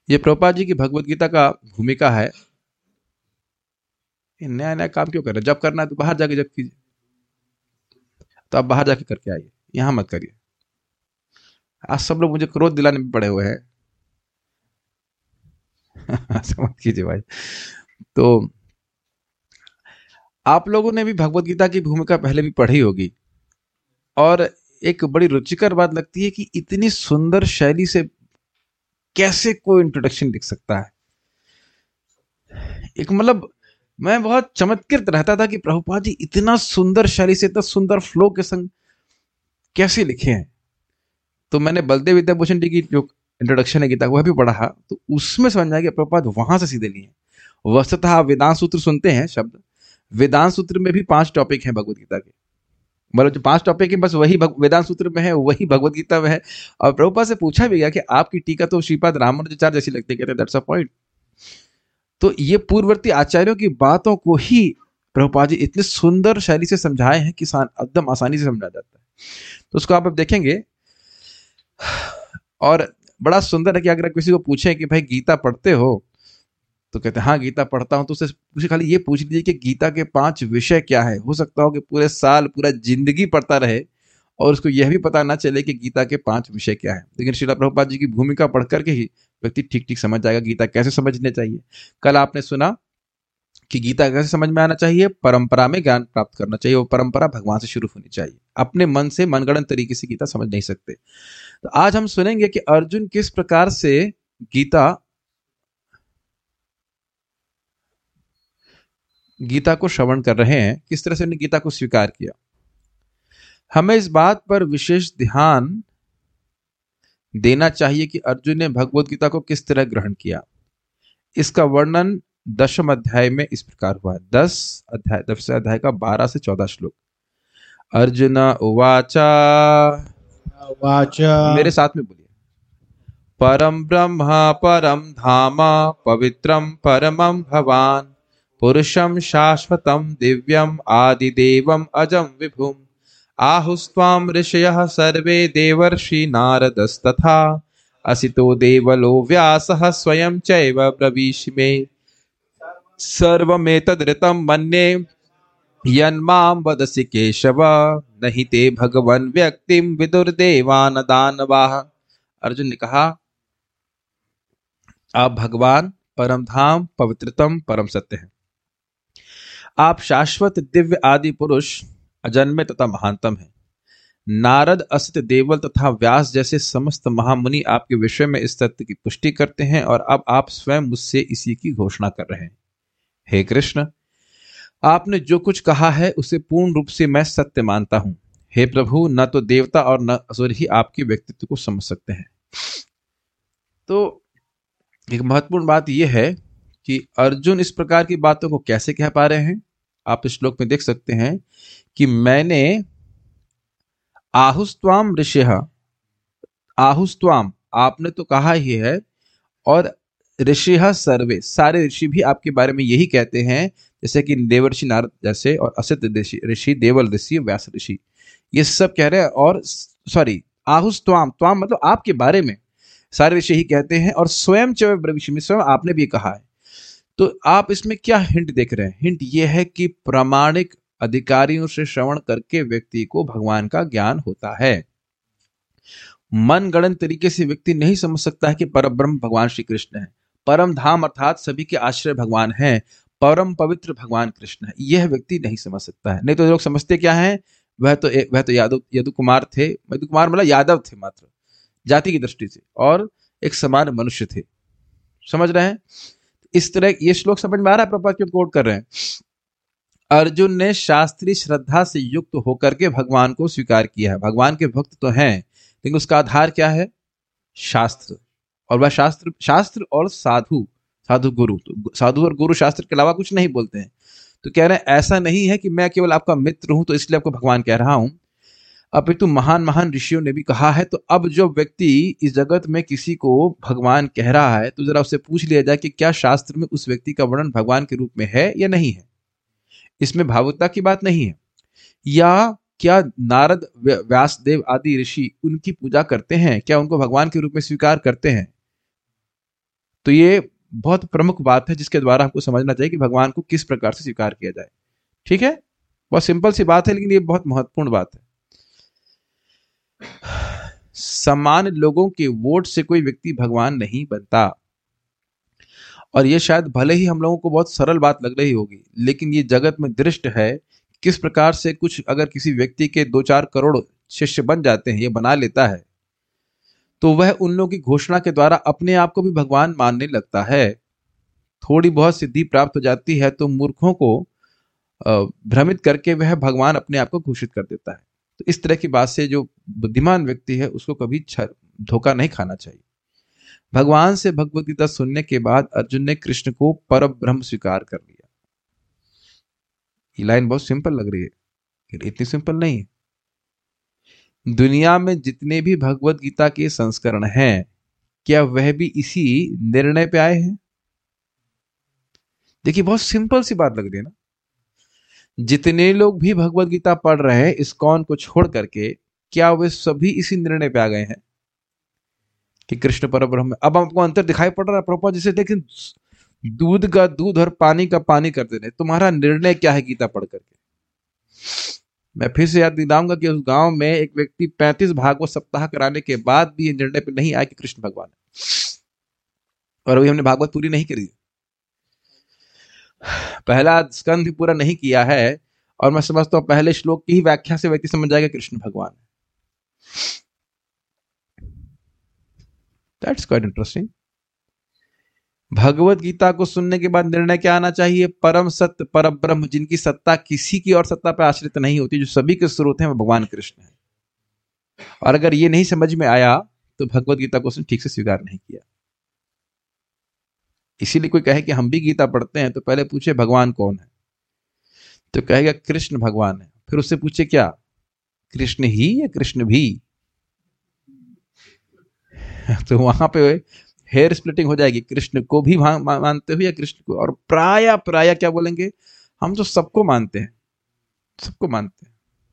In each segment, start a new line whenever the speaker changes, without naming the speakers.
ये प्रभुपाद जी की भगवत गीता का भूमिका है। ये नया नया काम क्यों कर रहे हैं? जब करना है तो बाहर जाके जब कीजिए। तो आप बाहर जाके करके आइए, यहाँ मत करिए। आज सब लोग मुझे क्रोध दिलाने में पड़े हुए हैं। ऐसा मत कीजिए भाई। तो आप लोगों ने भी भगवत गीता की भूमिका पहले भी पढ़ी होगी, और एक बड़ी रुचिकर बात लगती है कि इतनी सुंदर शैली से कैसे कोई इंट्रोडक्शन लिख सकता है। एक मतलब मैं बहुत चमत्कृत रहता था कि प्रभुपाद जी इतना सुंदर शैली से, इतना सुंदर फ्लो के संग कैसे लिखे हैं। तो मैंने बलदेव विद्याभूषण जी की जो इंट्रोडक्शन है गीता, वह भी पढ़ा, तो उसमें समझ आया कि प्रभुपाद वहां से सीधे लिए। वस्तुतः आप वेदांत सूत्र सुनते हैं शब्द, वेदांत सूत्र में भी 5 टॉपिक हैं भगवत गीता के। मतलब जो 5 टॉपिक है बस वही वेदांत सूत्र में है, वही भगवत गीता में है। और प्रभुपाद से पूछा भी गया कि आपकी टीका तो श्रीपाद रामानुजाचार्य जैसी लगती है, कहते हैं दैट्स अ पॉइंट। तो ये पूर्ववर्ती आचार्यों की बातों को ही प्रभुपाद जी इतने सुंदर शैली से समझाए हैं कि एकदम आसानी से समझा जाता है। तो उसको आप अब देखेंगे। और बड़ा सुंदर है कि अगर किसी को पूछें कि भाई गीता पढ़ते हो, तो कहते हैं हाँ गीता पढ़ता हूं, तो उससे पूछे, खाली ये पूछ लीजिए कि गीता के 5 विषय क्या है। हो सकता हो कि पूरे साल पूरा जिंदगी पढ़ता रहे और उसको यह भी पता ना चले कि गीता के 5 विषय क्या है। लेकिन श्रीला प्रभुपाद जी की भूमिका पढ़ करके ही व्यक्ति ठीक ठीक समझ जाएगा गीता कैसे समझने चाहिए। कल आपने सुना कि गीता कैसे समझ में आना चाहिए, परंपरा में ज्ञान प्राप्त करना चाहिए। वो परंपरा भगवान से शुरू होनी चाहिए। अपने मन से मनगढ़ंत तरीके से गीता समझ नहीं सकते। तो आज हम सुनेंगे कि अर्जुन किस प्रकार से गीता गीता को श्रवण कर रहे हैं, किस तरह से उन्हें गीता को स्वीकार किया। हमें इस बात पर विशेष ध्यान देना चाहिए कि अर्जुन ने भगवत गीता को किस तरह ग्रहण किया। इसका वर्णन 10वें अध्याय में इस प्रकार हुआ है। 10वें अध्याय का 12 से 14 श्लोक। अर्जुन उवाचा,
वाच
मेरे साथ में बोलिए। परम ब्रह्म परम धाम पवित्रम परमं भवान पुरुषं शाश्वतं दिव्यम् आदिदेवम् अजं विभुम् आहुस्त्वां ऋषयः सर्वे देवर्षि नारदस्तथा असितो देवलो व्यासः स्वयं चैव ब्रवीषि मे सर्वमेतदृतं मन्ये यन्मां वदसि केशव नहि ते भगवन् व्यक्तिं विदुर्देवान् दानवाः। अर्जुन ने कहा, आप भगवान परम धाम पवित्रतम परम सत्य हैं। आप शाश्वत दिव्य आदि पुरुष अजन्मे तथा महानतम हैं। नारद असित देवल तथा व्यास जैसे समस्त महामुनि आपके विषय में इस तथ्य की पुष्टि करते हैं और अब आप स्वयं मुझसे इसी की घोषणा कर रहे हैं। हे कृष्ण, आपने जो कुछ कहा है उसे पूर्ण रूप से मैं सत्य मानता हूं। हे प्रभु, न तो देवता और न असुर ही आपके व्यक्तित्व को समझ सकते हैं। तो एक महत्वपूर्ण बात यह है कि अर्जुन इस प्रकार की बातों को कैसे कह पा रहे हैं। आप इस श्लोक में देख सकते हैं कि मैंने आहुस्त्वाम ऋषिः, आहुस्त्वाम आपने तो कहा ही है, और ऋषिः सर्वे सारे ऋषि भी आपके बारे में यही कहते हैं, जैसे कि देवर्षि नारद जैसे, और असित ऋषि, देवल ऋषि, व्यास ऋषि, ये सब कह रहे हैं। और सॉरी, आहुस्त्वाम, त्वाम मतलब आपके बारे में सारे ऋषि ही कहते हैं, और स्वयं चैव ब्रवीषि में स्वयं आपने भी कहा है। तो आप इसमें क्या हिंट देख रहे हैं? हिंट ये है कि प्रामाणिक अधिकारियों से श्रवण करके व्यक्ति को भगवान का ज्ञान होता है। मनगढ़ंत तरीके से व्यक्ति नहीं समझ सकता है कि परब्रह्म भगवान श्री कृष्ण है। परम धाम अर्थात सभी के आश्रय भगवान हैं, परम पवित्र भगवान कृष्ण है, यह व्यक्ति नहीं समझ सकता है। नहीं तो लोग समझते क्या है, वह तो यादव कुमार थे, यदु कुमार मतलब यादव थे मात्र जाति की दृष्टि से, और एक समान मनुष्य थे। समझ रहे हैं? इस तरह ये श्लोक समझ में आ रहा है प्रभुपाद क्यों कोट कर रहे हैं। अर्जुन ने शास्त्रीय श्रद्धा से युक्त होकर के भगवान को स्वीकार किया है। भगवान के भक्त तो हैं, लेकिन उसका आधार क्या है? शास्त्र। और वह शास्त्र और साधु गुरु। तो साधु और गुरु शास्त्र के अलावा कुछ नहीं बोलते हैं। तो कह रहे हैं ऐसा नहीं है कि मैं केवल आपका मित्र हूं तो इसलिए आपको भगवान कह रहा हूं, अपितु महान महान ऋषियों ने भी कहा है। तो अब जो व्यक्ति इस जगत में किसी को भगवान कह रहा है, तो जरा उससे पूछ लिया जाए कि क्या शास्त्र में उस व्यक्ति का वर्णन भगवान के रूप में है या नहीं है। इसमें भावुकता की बात नहीं है। या क्या नारद व्यासदेव आदि ऋषि उनकी पूजा करते हैं? क्या उनको भगवान के रूप में स्वीकार करते हैं? तो ये बहुत प्रमुख बात है जिसके द्वारा हमको समझना चाहिए कि भगवान को किस प्रकार से स्वीकार किया जाए। ठीक है, बहुत सिंपल सी बात है, लेकिन ये बहुत महत्वपूर्ण बात है। सामान्य लोगों के वोट से कोई व्यक्ति भगवान नहीं बनता। और ये शायद भले ही हम लोगों को बहुत सरल बात लग रही होगी, लेकिन ये जगत में दृष्ट है किस प्रकार से कुछ अगर किसी व्यक्ति के 2-4 करोड़ शिष्य बन जाते हैं, ये बना लेता है, तो वह उन लोगों की घोषणा के द्वारा अपने आप को भी भगवान मानने लगता है। थोड़ी बहुत सिद्धि प्राप्त हो जाती है तो मूर्खों को भ्रमित करके वह भगवान अपने आप को घोषित कर देता है। तो इस तरह की बात से जो बुद्धिमान व्यक्ति है उसको कभी धोखा नहीं खाना चाहिए। भगवान से भगवत गीता सुनने के बाद अर्जुन ने कृष्ण को पर ब्रह्म स्वीकार कर लिया। ये लाइन बहुत सिंपल लग रही है, इतनी सिंपल नहीं है। दुनिया में जितने भी भगवत गीता के संस्करण हैं, क्या वह भी इसी निर्णय पे आए हैं? देखिए, बहुत सिंपल सी बात लग रही है ना। जितने लोग भी भगवत गीता पढ़ रहे हैं इस्कॉन को छोड़ करके, क्या वे सभी इसी निर्णय पे आ गए हैं कि कृष्ण परब्रह्म है? अब आपको अंतर दिखाई पड़ रहा है प्रभुपाद जिसे, लेकिन दूध का दूध और पानी का पानी कर दे रहे। तुम्हारा निर्णय क्या है गीता पढ़ करके? मैं फिर से याद दिलाऊंगा कि उस गांव में एक व्यक्ति 35 भागवत सप्ताह कराने के बाद भी ये निर्णय पे नहीं आया कि कृष्ण भगवान है, और अभी हमने भागवत पूरी नहीं करी, पहला स्कंध पूरा नहीं किया है, और मैं समझता हूं पहले श्लोक की ही व्याख्या से व्यक्ति समझ जाएगा कृष्ण भगवान है। That's quite interesting. Bhagavad Gita को सुनने के बाद निर्णय क्या आना चाहिए? परम सत्य पर ब्रह्म, जिनकी सत्ता किसी की और सत्ता पर आश्रित नहीं होती, जो सभी के स्रोत हैं, वो भगवान कृष्ण है। और अगर ये नहीं समझ में आया तो भगवत गीता को उसने ठीक से स्वीकार नहीं किया। इसीलिए कोई कहे कि हम भी गीता पढ़ते हैं तो पहले पूछे भगवान कौन है, तो कहेगा कृष्ण भगवान है। फिर उससे पूछे क्या कृष्ण ही या कृष्ण भी? तो वहां पे हेयर स्प्लिटिंग हो जाएगी, कृष्ण को भी मानते हो या कृष्ण को? और प्राय क्या बोलेंगे, हम तो सबको मानते हैं, सबको मानते हैं।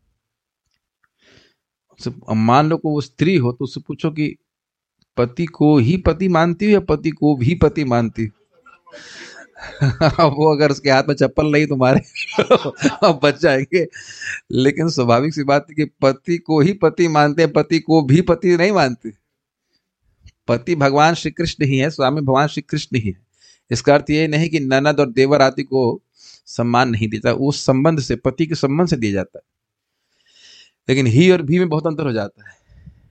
मान लो को वो स्त्री हो तो उससे पूछो कि पति को ही पति मानती हो या पति को भी पति मानती हो? वो अगर उसके हाथ में चप्पल नहीं तुम्हारे अब बच जाएंगे। लेकिन स्वाभाविक सी बात है कि पति को ही पति मानते हैं, पति को भी पति नहीं मानते। पति भगवान श्री कृष्ण ही है, स्वामी भगवान श्री कृष्ण ही है। इसका अर्थ ये नहीं कि ननद और देवर आदि को सम्मान नहीं देता, उस संबंध से, पति के संबंध से दिया जाता है। लेकिन ही और भी में बहुत अंतर हो जाता है।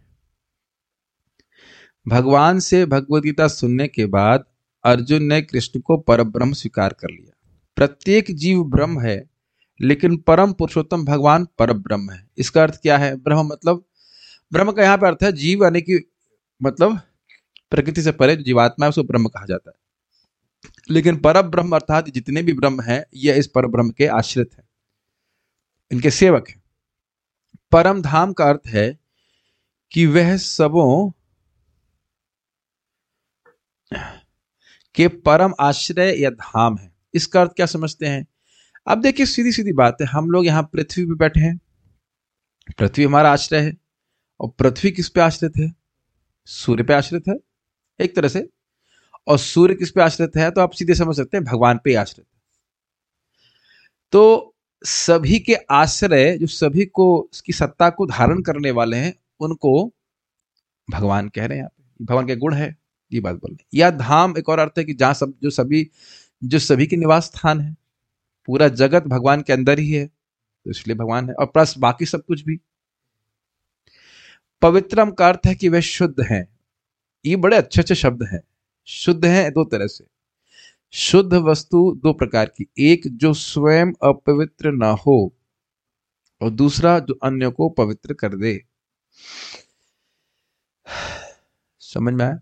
भगवान से भगवद गीता सुनने के बाद अर्जुन ने कृष्ण को परब्रह्म स्वीकार कर लिया। प्रत्येक जीव ब्रह्म है, लेकिन परम पुरुषोत्तम भगवान परब्रह्म है। इसका अर्थ क्या है? ब्रह्म मतलब, ब्रह्म का यहाँ पे अर्थ है जीव, यानी कि मतलब प्रकृति से परे जीवात्मा है, उसको ब्रह्म कहा जाता है। लेकिन परब्रह्म अर्थात जितने भी ब्रह्म हैं, यह इस परब्रह्म के आश्रित है, इनके सेवक है। परम धाम का अर्थ है कि वह सबों के परम आश्रय या धाम है। इसका अर्थ क्या समझते हैं? अब देखिए, सीधी सीधी बात है, हम लोग यहाँ पृथ्वी पे बैठे हैं, पृथ्वी हमारा आश्रय है, और पृथ्वी किस पे आश्रित है? सूर्य पे आश्रित है एक तरह से। और सूर्य किस पे आश्रित है? तो आप सीधे समझ सकते हैं भगवान पे आश्रित है। तो सभी के आश्रय, जो सभी को उसकी सत्ता को धारण करने वाले हैं, उनको भगवान कह रहे हैं। यहाँ पे भगवान के गुण है, ये बात बोल रहे। या धाम एक और अर्थ है कि जहां सब जो सभी के निवास स्थान है। पूरा जगत भगवान के अंदर ही है, तो इसलिए भगवान है, और प्लस बाकी सब कुछ भी। पवित्रम का अर्थ है कि वे शुद्ध हैं। ये बड़े अच्छे अच्छे शब्द हैं। शुद्ध है दो तरह से। शुद्ध वस्तु दो प्रकार की, एक जो स्वयं अपवित्र ना हो, और दूसरा जो अन्य को पवित्र कर दे। समझ में आया?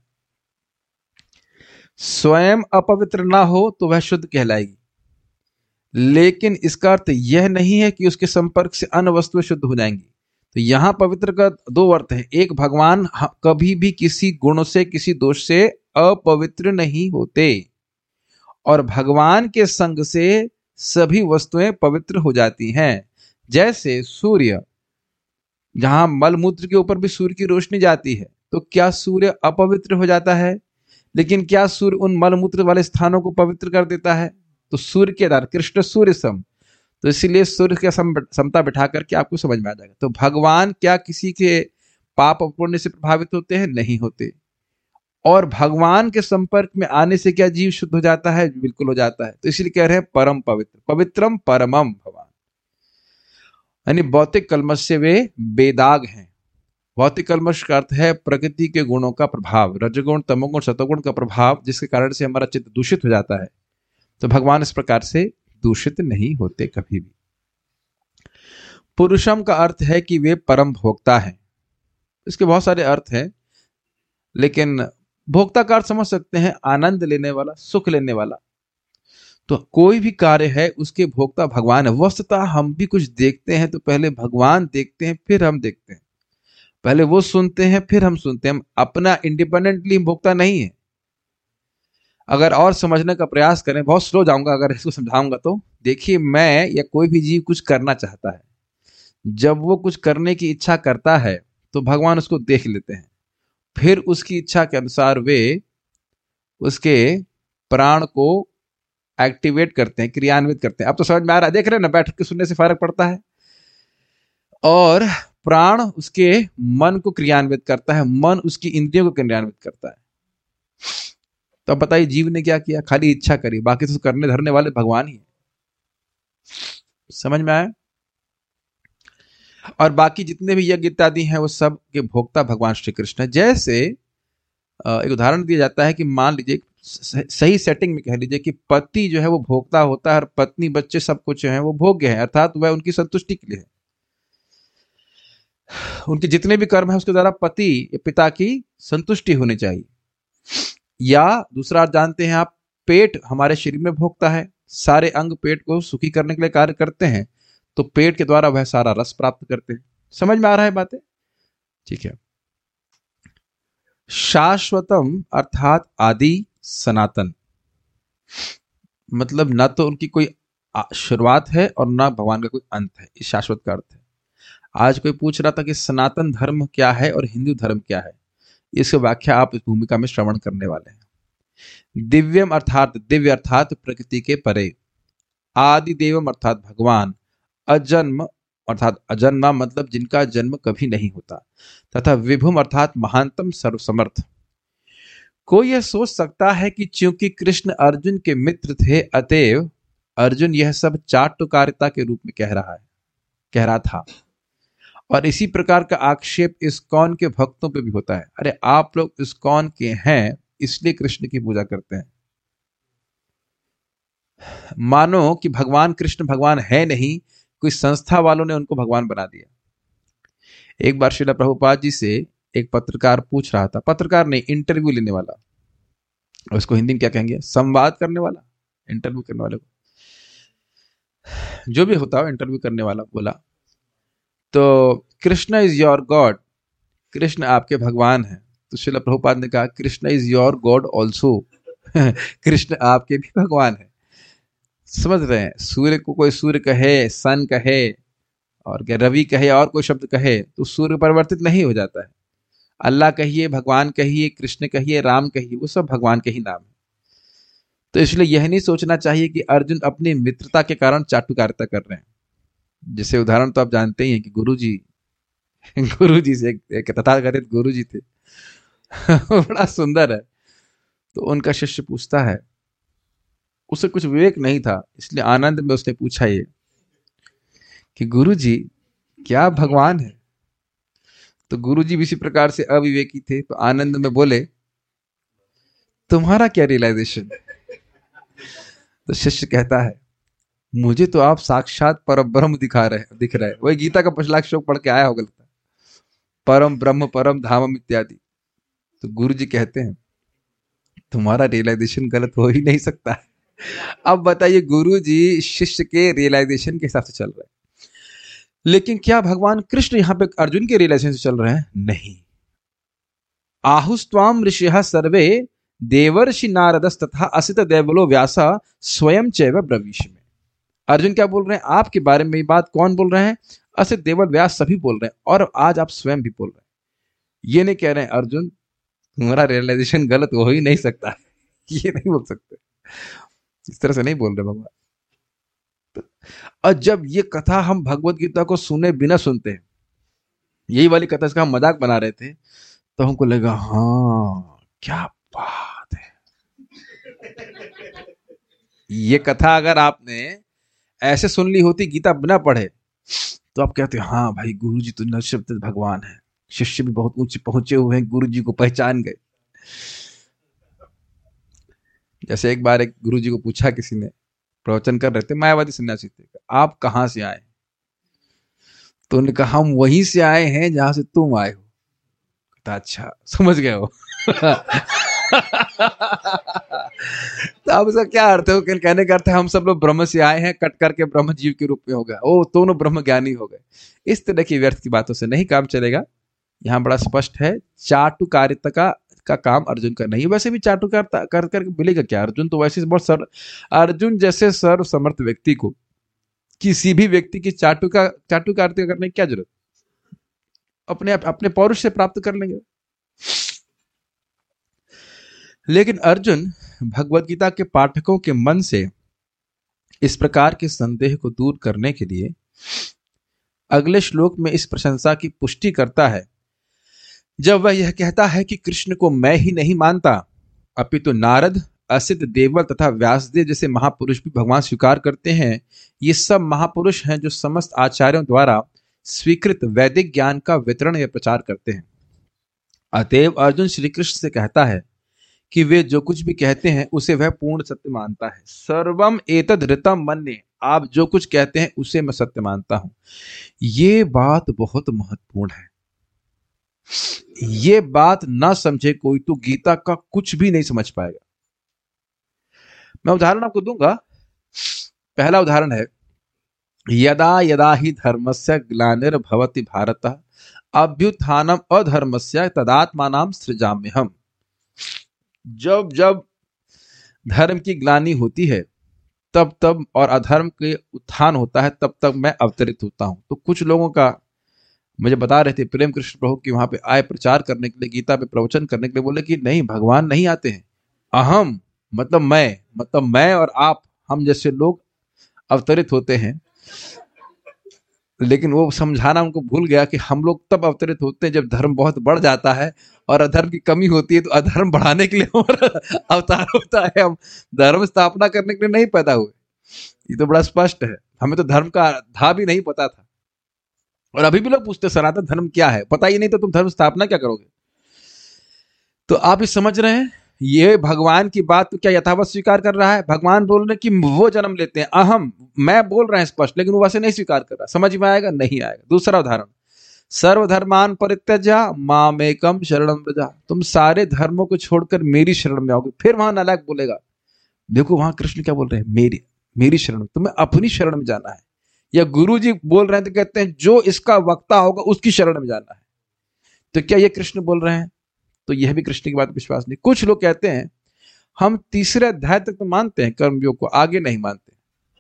स्वयं अपवित्र ना हो तो वह शुद्ध कहलाएगी, लेकिन इसका अर्थ यह नहीं है कि उसके संपर्क से अन्य वस्तुएं शुद्ध हो जाएंगी। तो यहां पवित्र का दो अर्थ है। एक, भगवान कभी भी किसी गुण से, किसी दोष से अपवित्र नहीं होते, और भगवान के संग से सभी वस्तुएं पवित्र हो जाती हैं। जैसे सूर्य, जहां मलमूत्र के ऊपर भी सूर्य की रोशनी जाती है, तो क्या सूर्य अपवित्र हो जाता है? लेकिन क्या सूर्य उन मलमूत्र वाले स्थानों को पवित्र कर देता है? तो सूर्य के आधार, कृष्ण सूर्य सम, तो इसीलिए सूर्य के समता बिठा करके आपको समझ में आ जाएगा। तो भगवान क्या किसी के पाप और पुण्य से प्रभावित होते हैं? नहीं होते। और भगवान के संपर्क में आने से क्या जीव शुद्ध हो जाता है? बिल्कुल हो जाता है। तो इसलिए कह रहे हैं परम पवित्र, पवित्रम परमम भगवान, यानी भौतिक कलमश से वे बेदाग हैं। भौतिक कलमश का अर्थ है प्रकृति के गुणों का प्रभाव, रजगुण तमोगुण सतोगुण का प्रभाव, जिसके कारण से हमारा चित्त दूषित हो जाता है। तो भगवान इस प्रकार से दूषित नहीं होते कभी भी। पुरुषम का अर्थ है कि वे परम भोक्ता हैं। इसके बहुत सारे अर्थ हैं, लेकिन भोक्ता का अर्थ समझ सकते हैं आनंद लेने वाला, सुख लेने वाला। तो कोई भी कार्य है उसके भोक्ता भगवान है। वस्तुतः हम भी कुछ देखते हैं तो पहले भगवान देखते हैं, फिर हम देखते हैं। पहले वो सुनते हैं, फिर हम सुनते हैं। हम अपना इंडिपेंडेंटली भोक्ता नहीं है। अगर और समझने का प्रयास करें, बहुत स्लो जाऊंगा अगर इसको समझाऊंगा तो। देखिए, मैं या कोई भी जीव कुछ करना चाहता है, जब वो कुछ करने की इच्छा करता है तो भगवान उसको देख लेते हैं, फिर उसकी इच्छा के अनुसार वे उसके प्राण को एक्टिवेट करते हैं, क्रियान्वित करते हैं। अब तो समझ में आ रहा है, देख रहे हैं ना, बैठ के सुनने से फर्क पड़ता है। और प्राण उसके मन को क्रियान्वित करता है, मन उसकी इंद्रियों को क्रियान्वित करता है। तो अब बताइए, जीव ने क्या किया? खाली इच्छा करी, बाकी तो करने धरने वाले भगवान ही है। समझ में आया? और बाकी जितने भी यज्ञ इत्यादि हैं वो सब के भोक्ता भगवान श्री कृष्ण है। जैसे एक उदाहरण दिया जाता है कि मान लीजिए, सही सेटिंग में कह लीजिए कि पति जो है वो भोक्ता होता है और पत्नी बच्चे सब कुछ है वो भोग्य है, अर्थात वह उनकी संतुष्टि के लिए है। उनके जितने भी कर्म है उसके द्वारा पति या पिता की संतुष्टि होनी चाहिए। या दूसरा जानते हैं आप, पेट हमारे शरीर में भोगता है, सारे अंग पेट को सुखी करने के लिए कार्य करते हैं, तो पेट के द्वारा वह सारा रस प्राप्त करते हैं। समझ में आ रहा है बातें? ठीक है। शाश्वतम अर्थात आदि सनातन, मतलब न तो उनकी कोई शुरुआत है और न भगवान का कोई अंत है। इस शाश्वत का अर्थ है। आज कोई पूछ रहा था कि सनातन धर्म क्या है और हिंदू धर्म क्या है, इसकी व्याख्या आप इस भूमिका में श्रवण करने वाले हैं। दिव्यम अर्थात दिव्य अर्थात प्रकृति के परे, आदि देवम अर्थात भगवान, अजन्म अर्थात अजन्मा मतलब जिनका जन्म कभी नहीं होता, तथा विभुम अर्थात महानतम सर्वसमर्थ। कोई यह सोच सकता है कि चूंकि कृष्ण अर्जुन के मित्र थे, अतएव अर्जुन यह सब चाटुकारिता के रूप में कह रहा था। और इसी प्रकार का आक्षेप इस्कॉन के भक्तों पे भी होता है। अरे आप लोग इस्कॉन के हैं इसलिए कृष्ण की पूजा करते हैं, मानो कि भगवान कृष्ण भगवान है नहीं, कोई संस्था वालों ने उनको भगवान बना दिया। एक बार श्रील प्रभुपाद जी से एक पत्रकार पूछ रहा था, पत्रकार नहीं, इंटरव्यू लेने वाला, उसको हिंदी में क्या कहेंगे, संवाद करने वाला, इंटरव्यू करने वाले को, जो भी होता हो इंटरव्यू करने वाला, बोला तो Krishna is your God, Krishna आपके भगवान हैं। तो श्रील प्रभुपाद ने कहा Krishna is your God also, Krishna आपके भी भगवान है। समझ रहे हैं? सूर्य को कोई सूर्य कहे, सन कहे और क्या रवि कहे और कोई शब्द कहे तो सूर्य परिवर्तित नहीं हो जाता है। अल्लाह कहिए, भगवान कहिए, कृष्ण कहिए, राम कहिए, वो सब भगवान के ही नाम है। तो इसलिए यह नहीं सोचना चाहिए कि अर्जुन अपनी मित्रता के कारण चाटुकारिता कर रहे हैं। जैसे उदाहरण तो आप जानते ही हैं कि गुरु जी से एक तथाकथित गुरु जी थे बड़ा सुंदर है। तो उनका शिष्य पूछता है, उसे कुछ विवेक नहीं था, इसलिए आनंद में उसने पूछा ये कि गुरु जी क्या भगवान है? तो गुरु जी भी इसी प्रकार से अविवेकी थे, तो आनंद में बोले तुम्हारा क्या रियलाइजेशन? तो शिष्य कहता है मुझे तो आप साक्षात परम ब्रह्म दिख रहा है। वही गीता का पिछला श्लोक पढ़ के आया होगा, लगता है, परम ब्रह्म परम धामम इत्यादि। तो गुरु जी कहते हैं तुम्हारा रियलाइजेशन गलत हो ही नहीं सकता है। अब बताइए, गुरु जी शिष्य के रियलाइजेशन के हिसाब से चल रहे हैं, लेकिन क्या भगवान कृष्ण यहां पे अर्जुन के रियलाइजेशन से चल रहे हैं? नहीं। आहुस्त्वाम ऋषिः सर्वे देवर्षि नारदस तथा असित देवलो व्यासा स्वयं चैव ब्रवीष में। अर्जुन क्या बोल रहे हैं? आपके बारे में ये बात कौन बोल रहे हैं? असित देवल व्यास सभी बोल रहे हैं, और आज आप स्वयं भी बोल रहे हैं। ये नहीं कह रहे हैं अर्जुन तुम्हारा रियलाइजेशन गलत हो ही नहीं सकता। ये नहीं बोल सकते, इस तरह से नहीं बोल रहे भगवान। और जब ये कथा हम भगवत गीता को सुने बिना सुनते हैं, यही वाली कथा इसका हम मजाक बना रहे थे, तो हमको लगा हाँ क्या बात है। ये कथा अगर आपने ऐसे सुन ली होती गीता बिना पढ़े, तो आप कहते हाँ भाई गुरु जी तो नशब्द भगवान है, शिष्य भी बहुत ऊंचे पहुंचे हुए हैं, गुरु जी को पहचान गए। जैसे एक बार एक गुरु जी को पूछा किसी ने, प्रवचन कर रहे थे, मायावादी सन्यासी थे, आप कहाँ से आए? तो उन्होंने कहा हम वहीं से आए हैं जहां से तुम आए हो। कहता अच्छा समझ गए हो। तो अब इसका क्या अर्थ है? कहने का अर्थ है हम सब लोग ब्रह्म से आए हैं, कट करके ब्रह्म जीव के रूप में हो गए, ओ दोनों ब्रह्म ज्ञानी हो गए। इस तरह की व्यर्थ की बातों से नहीं काम चलेगा। यहाँ बड़ा स्पष्ट है, चाटुकारिता का काम अर्जुन का नहीं। वैसे भी चाटुकारिता कर करके मिलेगा क्या? अर्जुन तो वैसे बहुत अर्जुन जैसे सर्व समर्थ व्यक्ति को किसी भी व्यक्ति की चाटुकारिता करने की क्या जरूरत? अपने पौरुष से प्राप्त कर लेंगे। लेकिन अर्जुन भगवत गीता के पाठकों के मन से इस प्रकार के संदेह को दूर करने के लिए अगले श्लोक में इस प्रशंसा की पुष्टि करता है, जब वह यह कहता है कि कृष्ण को मैं ही नहीं मानता, अपितु नारद, असित, देवल तथा व्यासदेव जैसे महापुरुष भी भगवान स्वीकार करते हैं। ये सब महापुरुष हैं जो समस्त आचार्यों द्वारा स्वीकृत वैदिक ज्ञान का वितरण या प्रचार करते हैं। अतएव अर्जुन श्री कृष्ण से कहता है कि वे जो कुछ भी कहते हैं उसे वह पूर्ण सत्य मानता है। सर्वम एतद ऋतम मन्ये, आप जो कुछ कहते हैं उसे मैं सत्य मानता हूं। ये बात बहुत महत्वपूर्ण है। ये बात ना समझे कोई तो गीता का कुछ भी नहीं समझ पाएगा। मैं उदाहरण आपको दूंगा। पहला उदाहरण है, यदा यदा ही धर्मस्य ग्लानिर्भवति भारत अभ्युत्थानम अधर्मस्य तदात्मानं सृजाम्यहम्। जब जब धर्म की ग्लानि होती है तब तब, और अधर्म के उत्थान होता है तब तब मैं अवतरित होता हूं। तो कुछ लोगों का मुझे बता रहे थे प्रेम कृष्ण प्रभु की वहां पे आए प्रचार करने के लिए, गीता पे प्रवचन करने के लिए, बोले कि नहीं भगवान नहीं आते हैं, अहम मतलब मैं और आप, हम जैसे लोग अवतरित होते हैं। लेकिन वो समझाना उनको भूल गया कि हम लोग तब अवतरित होते हैं जब धर्म बहुत बढ़ जाता है और अधर्म की कमी होती है, तो अधर्म बढ़ाने के लिए और अवतार होता है। हम धर्म स्थापना करने के लिए नहीं पैदा हुए। ये तो बड़ा स्पष्ट है। हमें तो धर्म का धा भी नहीं पता था, और अभी भी लोग पूछते सनातन धर्म क्या है, पता ही नहीं तो तुम धर्म स्थापना क्या करोगे? तो आप ये समझ रहे हैं, ये भगवान की बात तो क्या यथावत स्वीकार कर रहा है? भगवान बोल रहे कि वो जन्म लेते हैं, अहम मैं बोल रहे हैं स्पष्ट, लेकिन वो वैसे नहीं स्वीकार कर रहा। समझ में आएगा? नहीं आएगा। दूसरा उदाहरण, सर्वधर्मान परित्यज्य मामेकम शरणम व्रज, तुम सारे धर्मों को छोड़कर मेरी शरण में आओगे। फिर वहां नालायक बोलेगा, देखो वहां कृष्ण क्या बोल रहे हैं, मेरी शरण, तुम्हें अपनी शरण में जाना है। या गुरु जी बोल रहे हैं तो कहते हैं जो इसका वक्ता होगा उसकी शरण में जाना है। तो क्या ये कृष्ण बोल रहे हैं? तो यह भी कृष्ण की बात विश्वास नहीं। कुछ लोग कहते हैं हम तीसरे अध्याय तक तो मानते हैं कर्मयोग को, आगे नहीं मानते।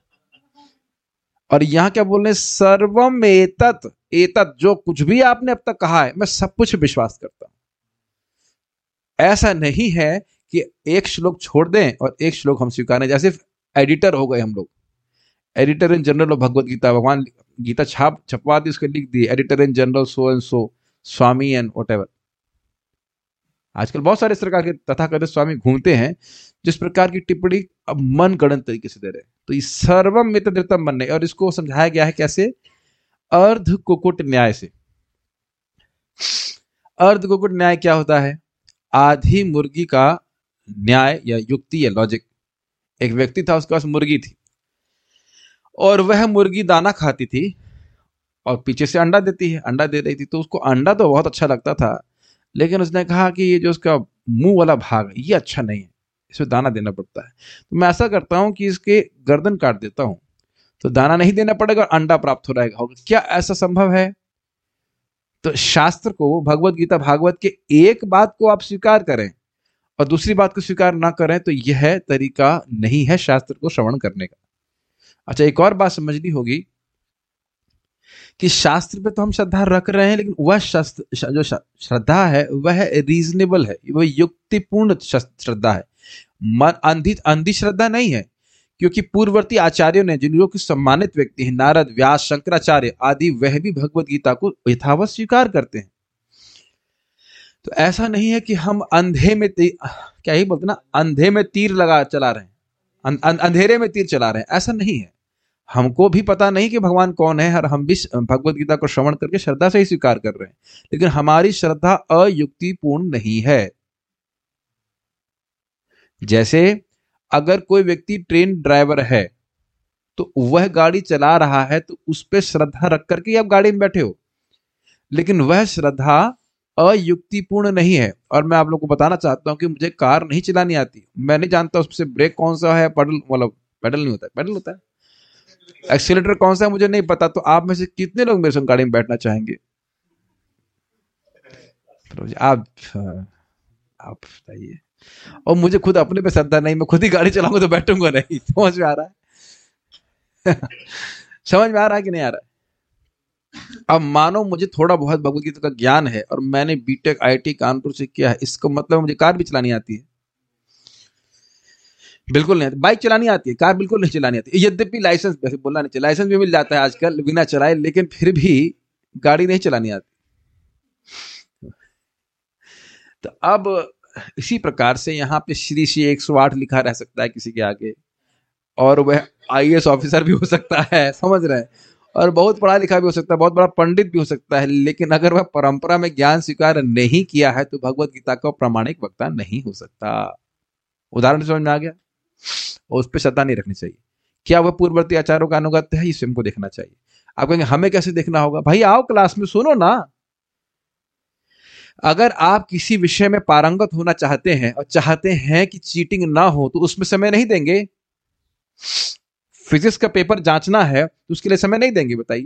और यहां क्या बोल रहे हैं, सर्वम एतत्, एतत् जो कुछ भी आपने अब तक कहा है मैं सब कुछ विश्वास करता हूं। ऐसा नहीं है कि एक श्लोक छोड़ दें और एक श्लोक हम स्वीकारें। जैसे एडिटर हो गए हम लोग, editor in general of Bhagavad Gita, भगवान गीता छपवा दी, उसके लिख दिए editor in general so and so Swami and whatever. आजकल बहुत सारे इस प्रकार के तथाकथित स्वामी घूमते हैं जिस प्रकार की टिप्पणी अब मन गणन तरीके से दे रहे हैं। तो ये सर्वम मित्रम मन्ये, और इसको समझाया गया है कैसे? अर्ध कुकुट न्याय से। अर्ध कुकुट न्याय क्या होता है? आधी मुर्गी का न्याय या युक्ति या लॉजिक। एक व्यक्ति था, उसके पास मुर्गी थी और वह मुर्गी दाना खाती थी और पीछे से अंडा देती है, अंडा दे रही थी। तो उसको अंडा तो बहुत अच्छा लगता था, लेकिन उसने कहा कि ये जो उसका मुंह वाला भाग है ये अच्छा नहीं है, इसमें दाना देना पड़ता है। तो मैं ऐसा करता हूं कि इसके गर्दन काट देता हूं, तो दाना नहीं देना पड़ेगा और अंडा प्राप्त हो रहेगा। क्या ऐसा संभव है? तो शास्त्र को, भगवत गीता भागवत के एक बात को आप स्वीकार करें और दूसरी बात को स्वीकार ना करें, तो यह तरीका नहीं है शास्त्र को श्रवण करने का। अच्छा, एक और बात समझनी होगी कि शास्त्र पे तो हम श्रद्धा रख रहे हैं, लेकिन वह जो श्रद्धा है वह रीजनेबल है, वह युक्तिपूर्ण श्रद्धा है। मन अंधी अंधी श्रद्धा नहीं है। क्योंकि पूर्ववर्ती आचार्यों ने, जिन लोग सम्मानित व्यक्ति हैं, नारद, व्यास, शंकराचार्य आदि, वह भी भगवत गीता को यथावत स्वीकार करते हैं। तो ऐसा नहीं है कि हम अंधे में क्या ही बोलते ना, अंधे में तीर लगा चला रहे हैं, अंधेरे में तीर चला रहे हैं, ऐसा नहीं है। हमको भी पता नहीं कि भगवान कौन है, और हम भी भगवत गीता को श्रवण करके श्रद्धा से ही स्वीकार कर रहे हैं, लेकिन हमारी श्रद्धा अयुक्तिपूर्ण नहीं है। जैसे अगर कोई व्यक्ति ट्रेन ड्राइवर है तो वह गाड़ी चला रहा है, तो उस पर श्रद्धा रख करके आप गाड़ी में बैठे हो, लेकिन वह श्रद्धा अयुक्तिपूर्ण नहीं है। और मैं आप लोगों को बताना चाहता हूं कि मुझे कार नहीं चलानी आती, मैं नहीं जानता उससे ब्रेक कौन सा है, पेडल नहीं होता है, पेडल होता है, एक्सीलेटर कौन सा है मुझे नहीं पता। तो आप में से कितने लोग मेरे संग गाड़ी में बैठना चाहेंगे? आप बताइए। और मुझे खुद अपने पे श्रद्धा नहीं, मैं खुद ही गाड़ी चलाऊंगा तो बैठूंगा नहीं। समझ में आ रहा है? समझ में आ रहा है कि नहीं आ रहा है? अब मानो मुझे थोड़ा बहुत भगवत गीता का ज्ञान है और मैंने बीटेक आईआईटी कानपुर से किया है, इसको मतलब मुझे कार भी चलानी आती है? बिल्कुल नहीं आती। बाइक चलानी आती है, कार बिल्कुल नहीं चलानी आती। यद्यपि लाइसेंस, वैसे बोलना नहीं चाहिए, लाइसेंस भी मिल जाता है आजकल बिना चलाए, लेकिन फिर भी गाड़ी नहीं चलानी आती। तो अब इसी प्रकार से यहाँ पे श्री श्री 108 लिखा रह सकता है किसी के आगे, और वह आईएएस ऑफिसर भी हो सकता है, समझ रहे हैं, और बहुत पढ़ा लिखा भी हो सकता है, बहुत बड़ा पंडित भी हो सकता है, लेकिन अगर वह परंपरा में ज्ञान स्वीकार नहीं किया है तो भगवत गीता का प्रमाणिक वक्ता नहीं हो सकता। उदाहरण समझ में आ गया? और उस पर श्रद्धा नहीं रखनी चाहिए। क्या वह पूर्ववर्ती आचार्यों का अनुगत्य है, इसे हमको देखना चाहिए। आप कहेंगे हमें कैसे देखना होगा? भाई आओ क्लास में, सुनो ना। अगर आप किसी विषय में पारंगत होना चाहते हैं और चाहते हैं कि चीटिंग ना हो, तो उसमें समय नहीं देंगे। फिजिक्स का पेपर जांचना है तो उसके लिए समय नहीं देंगे, बताइए।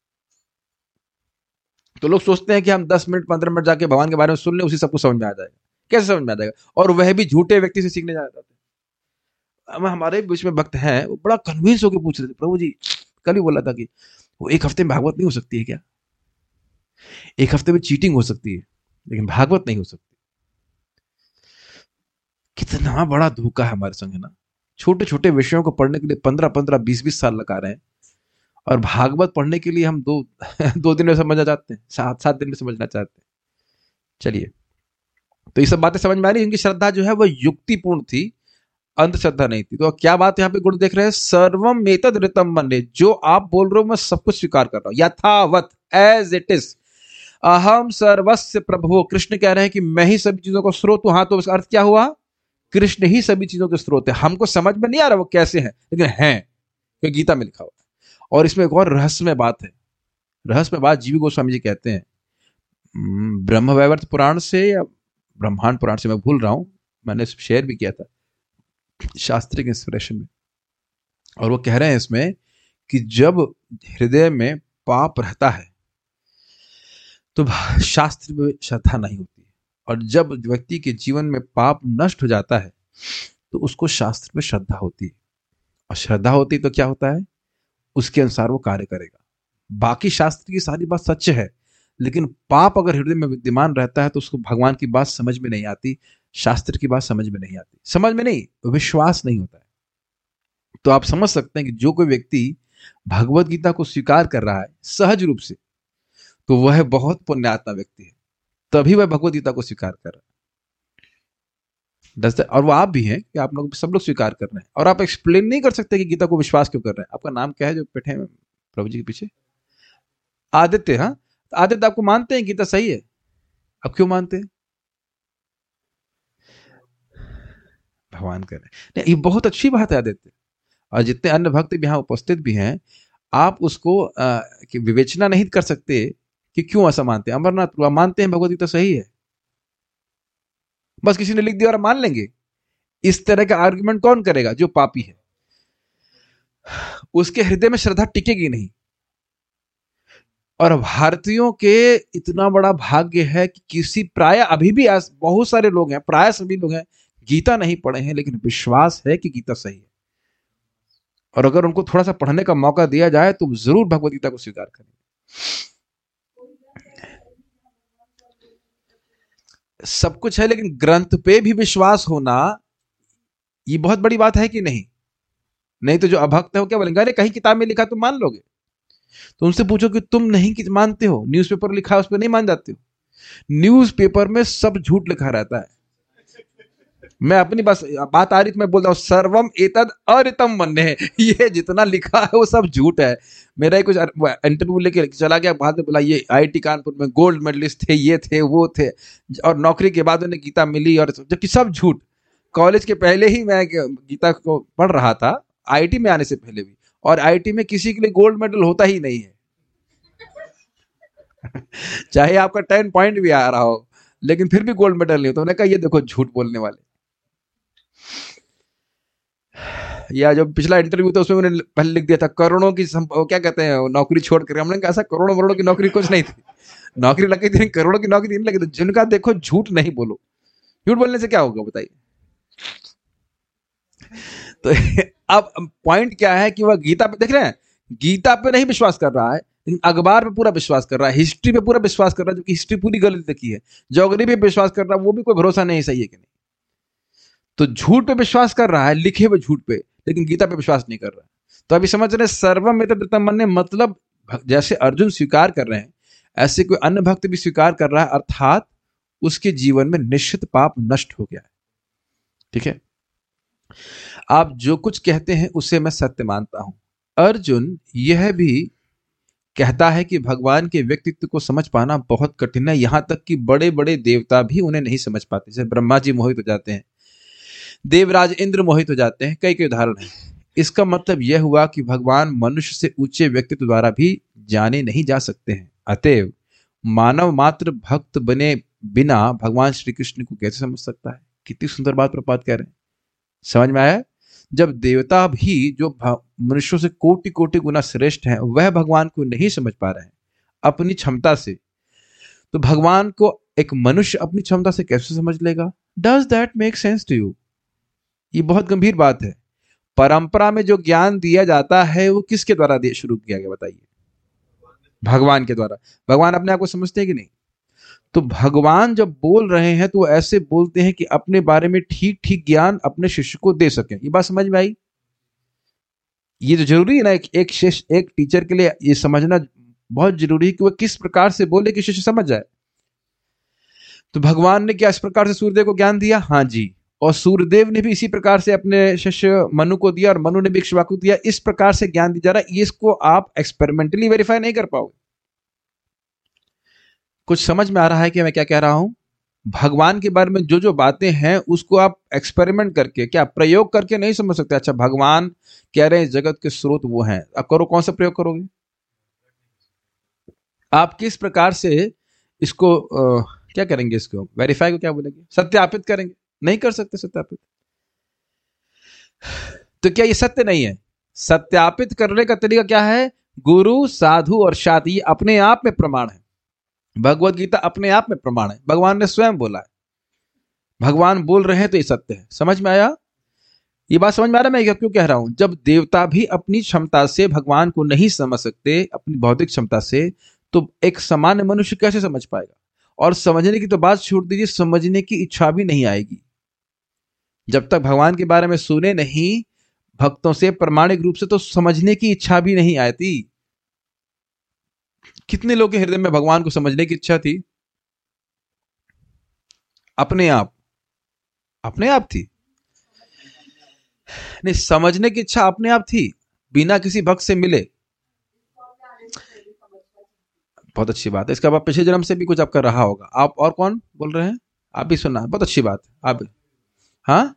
तो लोग सोचते हैं कि हम 10 मिनट 15 मिनट जाके भगवान के बारे में सुन लें, उसी सब कुछ समझ में आ जाएगा। कैसे समझ में आ जाएगा? और वह भी झूठे व्यक्ति से सीखने जाते हैं। हमारे बीच में भक्त हैं, वो बड़ा कन्विंस होकर पूछ रहे थे, प्रभु जी कल ही बोला था कि वो एक हफ्ते में भागवत नहीं हो सकती है क्या? एक हफ्ते में चीटिंग हो सकती है लेकिन भागवत नहीं हो सकती। कितना बड़ा धोखा है हमारे संग, है ना? छोटे छोटे विषयों को पढ़ने के लिए 15-15 20-20 साल लगा रहे हैं, और भागवत पढ़ने के लिए हम दो दिन में समझना चाहते हैं, 7 दिन में समझना चाहते हैं। चलिए, तो ये सब बातें समझ में आ रही। इनकी श्रद्धा जो है वह युक्तिपूर्ण थी, अंधश्रद्धा नहीं थी। तो क्या बात यहाँ पे गुरु देख रहे हैं? सर्वम एतद ऋतम मन्ये, जो आप बोल रहे हो मैं सब कुछ स्वीकार कर रहा हूं, यथावत, एज इट इज। अहम सर्वस्य प्रभु, कृष्ण कह रहे हैं कि मैं ही सभी चीजों का स्रोत हूं। हाँ, तो उसका अर्थ क्या हुआ? कृष्ण ही सभी चीजों के स्रोत है। हमको समझ में नहीं आ रहा वो कैसे हैं, लेकिन हैं, क्योंकि गीता में लिखा हुआ है। और इसमें एक और रहस्यमय बात है। रहस्यमय बात जीवी गोस्वामी जी कहते हैं, ब्रह्मवैवर्त पुराण से या ब्रह्मांड पुराण से, मैं भूल रहा हूं, मैंने शेयर भी किया था शास्त्रिक इंस्पिरेशन में। और वो कह रहे हैं इसमें कि जब हृदय में पाप रहता है तो शास्त्र में श्रद्धा नहीं होती, और जब व्यक्ति के जीवन में पाप नष्ट हो जाता है तो उसको शास्त्र में श्रद्धा होती है। और श्रद्धा होती तो क्या होता है? उसके अनुसार वो कार्य करेगा। बाकी शास्त्र की सारी बात सच है, लेकिन पाप अगर हृदय में विद्यमान रहता है तो उसको भगवान की बात समझ में नहीं आती, शास्त्र की बात समझ में नहीं आती, समझ में नहीं, विश्वास नहीं होता है। तो आप समझ सकते हैं कि जो कोई व्यक्ति भगवत गीता को स्वीकार कर रहा है सहज रूप से, तो वह बहुत पुण्यात्मा व्यक्ति है, तभी वह भगवत गीता को स्वीकार कर रहा है। और वो आप भी हैं कि आप लोग, सब लोग स्वीकार कर रहे हैं, और आप एक्सप्लेन नहीं कर सकते कि गीता को विश्वास क्यों कर रहे हैं। आपका नाम क्या है जो बैठे हैं प्रभु जी के पीछे? आदित्य। हाँ, तो आदित्य, आपको मानते हैं गीता सही है? अब क्यों मानते हैं? भगवान कर रहे हैं। ये बहुत अच्छी बात है आदित्य, और जितने अन्य भक्त भी यहाँ उपस्थित भी हैं, आप उसको विवेचना नहीं कर सकते कि क्यों ऐसा मानते हैं। अमरनाथ मानते हैं भगवत गीता सही है, बस किसी ने लिख दिया और मान लेंगे। इस तरह का आर्गुमेंट कौन करेगा? जो पापी है, उसके हृदय में श्रद्धा टिकेगी नहीं। और भारतीयों के इतना बड़ा भाग्य है कि किसी, प्राय अभी भी बहुत सारे लोग हैं, प्राय सभी लोग हैं, गीता नहीं पढ़े हैं, लेकिन विश्वास है कि गीता सही है। और अगर उनको थोड़ा सा पढ़ने का मौका दिया जाए तो जरूर भगवत गीता को स्वीकार करेंगे। सब कुछ है, लेकिन ग्रंथ पे भी विश्वास होना ये बहुत बड़ी बात है कि नहीं? नहीं तो जो अभक्त है वो क्या बोलेंगे, अरे कहीं किताब में लिखा तुम मान लोगे? तो उनसे पूछो कि तुम नहीं मानते हो, न्यूज़पेपर लिखा है उस पर नहीं मान जाते हो? न्यूज़पेपर में सब झूठ लिखा रहता है। मैं अपनी बस बात आ रही तो मैं बोल रहा हूँ, सर्वम एतद अरितम मन्ये है, ये जितना लिखा है वो सब झूठ है। मेरा ही कुछ इंटरव्यू लेके चला गया, बाद में बोला ये आईआईटी कानपुर में गोल्ड मेडलिस्ट थे, ये थे वो थे, और नौकरी के बाद उन्हें गीता मिली, और जबकि सब झूठ। कॉलेज के पहले ही मैं गीता को पढ़ रहा था, आईआईटी में आने से पहले भी, और आईआईटी में किसी के लिए गोल्ड मेडल होता ही नहीं है। चाहे आपका 10 पॉइंट भी आ रहा हो, लेकिन फिर भी गोल्ड मेडल नहीं होता। उन्होंने कहा ये देखो झूठ बोलने वाले। या जो पिछला इंटरव्यू था उसमें मैंने पहले लिख दिया था करोड़ों की क्या कहते हैं नौकरी छोड़ कर, हमने कहा ऐसा करोड़ों करोड़ों की नौकरी कुछ नहीं थी, नौकरी लगी थी, करोड़ों की नौकरी नहीं लगी थी। जिनका देखो झूठ नहीं बोलो, झूठ बोलने से क्या होगा बताइए? तो अब पॉइंट क्या है कि वह गीता पे, देख रहे हैं, गीता पे नहीं विश्वास कर रहा है, लेकिन अखबार पे पूरा विश्वास कर रहा है, हिस्ट्री पे पूरा विश्वास कर रहा है, जो कि हिस्ट्री पूरी गलत लिखी है। ज्योग्राफी पे विश्वास कर रहा है, वो भी कोई भरोसा नहीं सही है कि नहीं। तो झूठ पे विश्वास कर रहा है, लिखे हुए झूठ पे, लेकिन गीता पे विश्वास नहीं कर रहा है। तो अभी समझ रहे, सर्वम एतद् मन्ये मतलब जैसे अर्जुन स्वीकार कर रहे हैं, ऐसे कोई अन्य भक्त भी स्वीकार कर रहा है, अर्थात उसके जीवन में निश्चित पाप नष्ट हो गया है। ठीक है, आप जो कुछ कहते हैं उसे मैं सत्य मानता हूं। अर्जुन यह भी कहता है कि भगवान के व्यक्तित्व को समझ पाना बहुत कठिन है, यहां तक कि बड़े बड़े देवता भी उन्हें नहीं समझ पाते। जैसे ब्रह्मा जी मोहित हो जाते हैं, देवराज इंद्र मोहित हो जाते हैं, कई कई उदाहरण हैं। इसका मतलब यह हुआ कि भगवान मनुष्य से ऊंचे व्यक्तित्व द्वारा भी जाने नहीं जा सकते हैं। अतएव मानव मात्र भक्त बने बिना भगवान श्री कृष्ण को कैसे समझ सकता है? कितनी सुंदर बात प्रपात कह रहे हैं, समझ में आया? जब देवता भी जो मनुष्यों से कोटि कोटि गुना श्रेष्ठ हैं, वह भगवान को नहीं समझ पा रहे हैं अपनी क्षमता से, तो भगवान को एक मनुष्य अपनी क्षमता से कैसे समझ लेगा? Does that make sense to you? ये बहुत गंभीर बात है। परंपरा में जो ज्ञान दिया जाता है वो किसके द्वारा शुरू किया गया बताइए? भगवान के द्वारा। भगवान अपने आप को समझते हैं कि नहीं? तो भगवान जब बोल रहे हैं तो वो ऐसे बोलते हैं कि अपने बारे में ठीक ठीक ज्ञान अपने शिष्य को दे सकें। ये बात समझ में आई? ये तो जरूरी है ना, एक टीचर के लिए ये समझना बहुत जरूरी है कि वह किस प्रकार से बोले कि शिष्य समझ जाए। तो भगवान ने क्या इस प्रकार से सूर्यदेव को ज्ञान दिया? हाँ जी। और सूर्यदेव ने भी इसी प्रकार से अपने शिष्य मनु को दिया, और मनु ने भी इक्ष्वाकु को दिया। इस प्रकार से ज्ञान दिया जा रहा है। इसको आप एक्सपेरिमेंटली वेरीफाई नहीं कर पाओगे। कुछ समझ में आ रहा है कि मैं क्या कह रहा हूं? भगवान के बारे में जो जो बातें हैं उसको आप एक्सपेरिमेंट करके, क्या प्रयोग करके नहीं समझ सकते। अच्छा, भगवान कह रहे हैं जगत के स्रोत वो हैं, अब करो, कौन सा प्रयोग करोगे? आप किस प्रकार से इसको क्या करेंगे? इसको वेरीफाई को क्या बोलेंगे? सत्यापित करेंगे? नहीं कर सकते सत्यापित। तो क्या ये सत्य नहीं है? सत्यापित करने का तरीका क्या है? गुरु, साधु और शास्त्र, ये अपने आप में प्रमाण है। भगवत गीता अपने आप में प्रमाण है, भगवान ने स्वयं बोला है। भगवान बोल रहे हैं तो ये सत्य है। समझ में आया? ये बात समझ में आ रहा है मैं क्यों कह रहा हूं? जब देवता भी अपनी क्षमता से भगवान को नहीं समझ सकते, अपनी भौतिक क्षमता से, तो एक सामान्य मनुष्य कैसे समझ पाएगा? और समझने की तो बात छोड़ दीजिए, समझने की इच्छा भी नहीं आएगी जब तक भगवान के बारे में सुने नहीं भक्तों से प्रामाणिक रूप से, तो समझने की इच्छा भी नहीं आती। कितने लोगों के हृदय में भगवान को समझने की इच्छा थी? अपने आप थी। नहीं, समझने की इच्छा अपने आप थी, बिना किसी भक्त से मिले। बहुत अच्छी बात है। इसका बाद पिछले जन्म से भी कुछ आपका रहा होगा। आप और कौन बोल रहे हैं? आप भी सुना, बहुत अच्छी बात है। आप हाँ,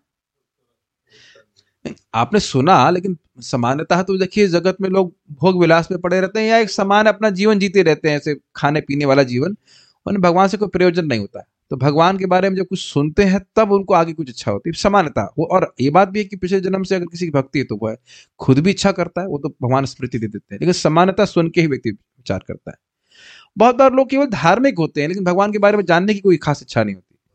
आपने सुना, लेकिन सामान्यतः तो देखिए जगत में लोग भोग विलास में पड़े रहते हैं, या एक समान अपना जीवन जीते रहते हैं, ऐसे खाने पीने वाला जीवन। उन्हें भगवान से कोई प्रयोजन नहीं होता है। तो भगवान के बारे में जब कुछ सुनते हैं तब उनको आगे कुछ इच्छा होती है, सामान्यतः वो। और ये बात भी है कि पिछले जन्म से अगर किसी की भक्ति है तो वह खुद भी इच्छा करता है, वो तो भगवान स्मृति दे देते हैं, लेकिन सामान्यतः सुन के ही व्यक्ति विचार करता है। बहुत बार लोग केवल धार्मिक होते हैं, लेकिन भगवान के बारे में जानने की कोई खास इच्छा नहीं होती।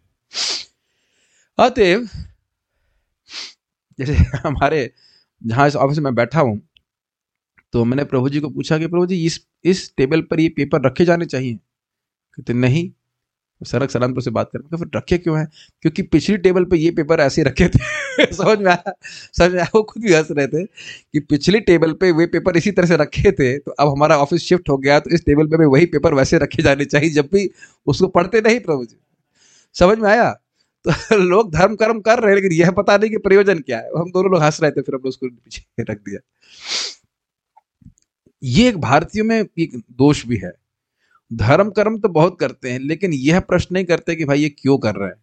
अतएव जैसे हमारे जहां इस ऑफिस में बैठा हूं, तो मैंने प्रभु जी को पूछा कि प्रभु जी इस टेबल पर ये पेपर रखे जाने चाहिए? कहते नहीं, सड़क सलामपुर से बात करें, फिर रखे क्यों हैं? क्योंकि पिछली टेबल पे ये पेपर ऐसे रखे थे। समझ में आया? समझ में आया? वो खुद भी हंस रहे थे कि पिछली टेबल पे वे पेपर इसी तरह से रखे थे, तो अब हमारा ऑफिस शिफ्ट हो गया, तो इस टेबल पे भी वही पेपर वैसे रखे जाने चाहिए, जब भी उसको पढ़ते नहीं प्रभु जी। समझ में आया? तो लोग धर्म कर्म कर रहे हैं, लेकिन यह पता नहीं कि प्रयोजन क्या है। हम दोनों लोग हंस रहे थे, फिर हमने उसको पीछे रख दिया। ये एक भारतीयों में एक दोष भी है। धर्म कर्म तो बहुत करते हैं, लेकिन यह प्रश्न नहीं करते कि भाई ये क्यों कर रहे हैं।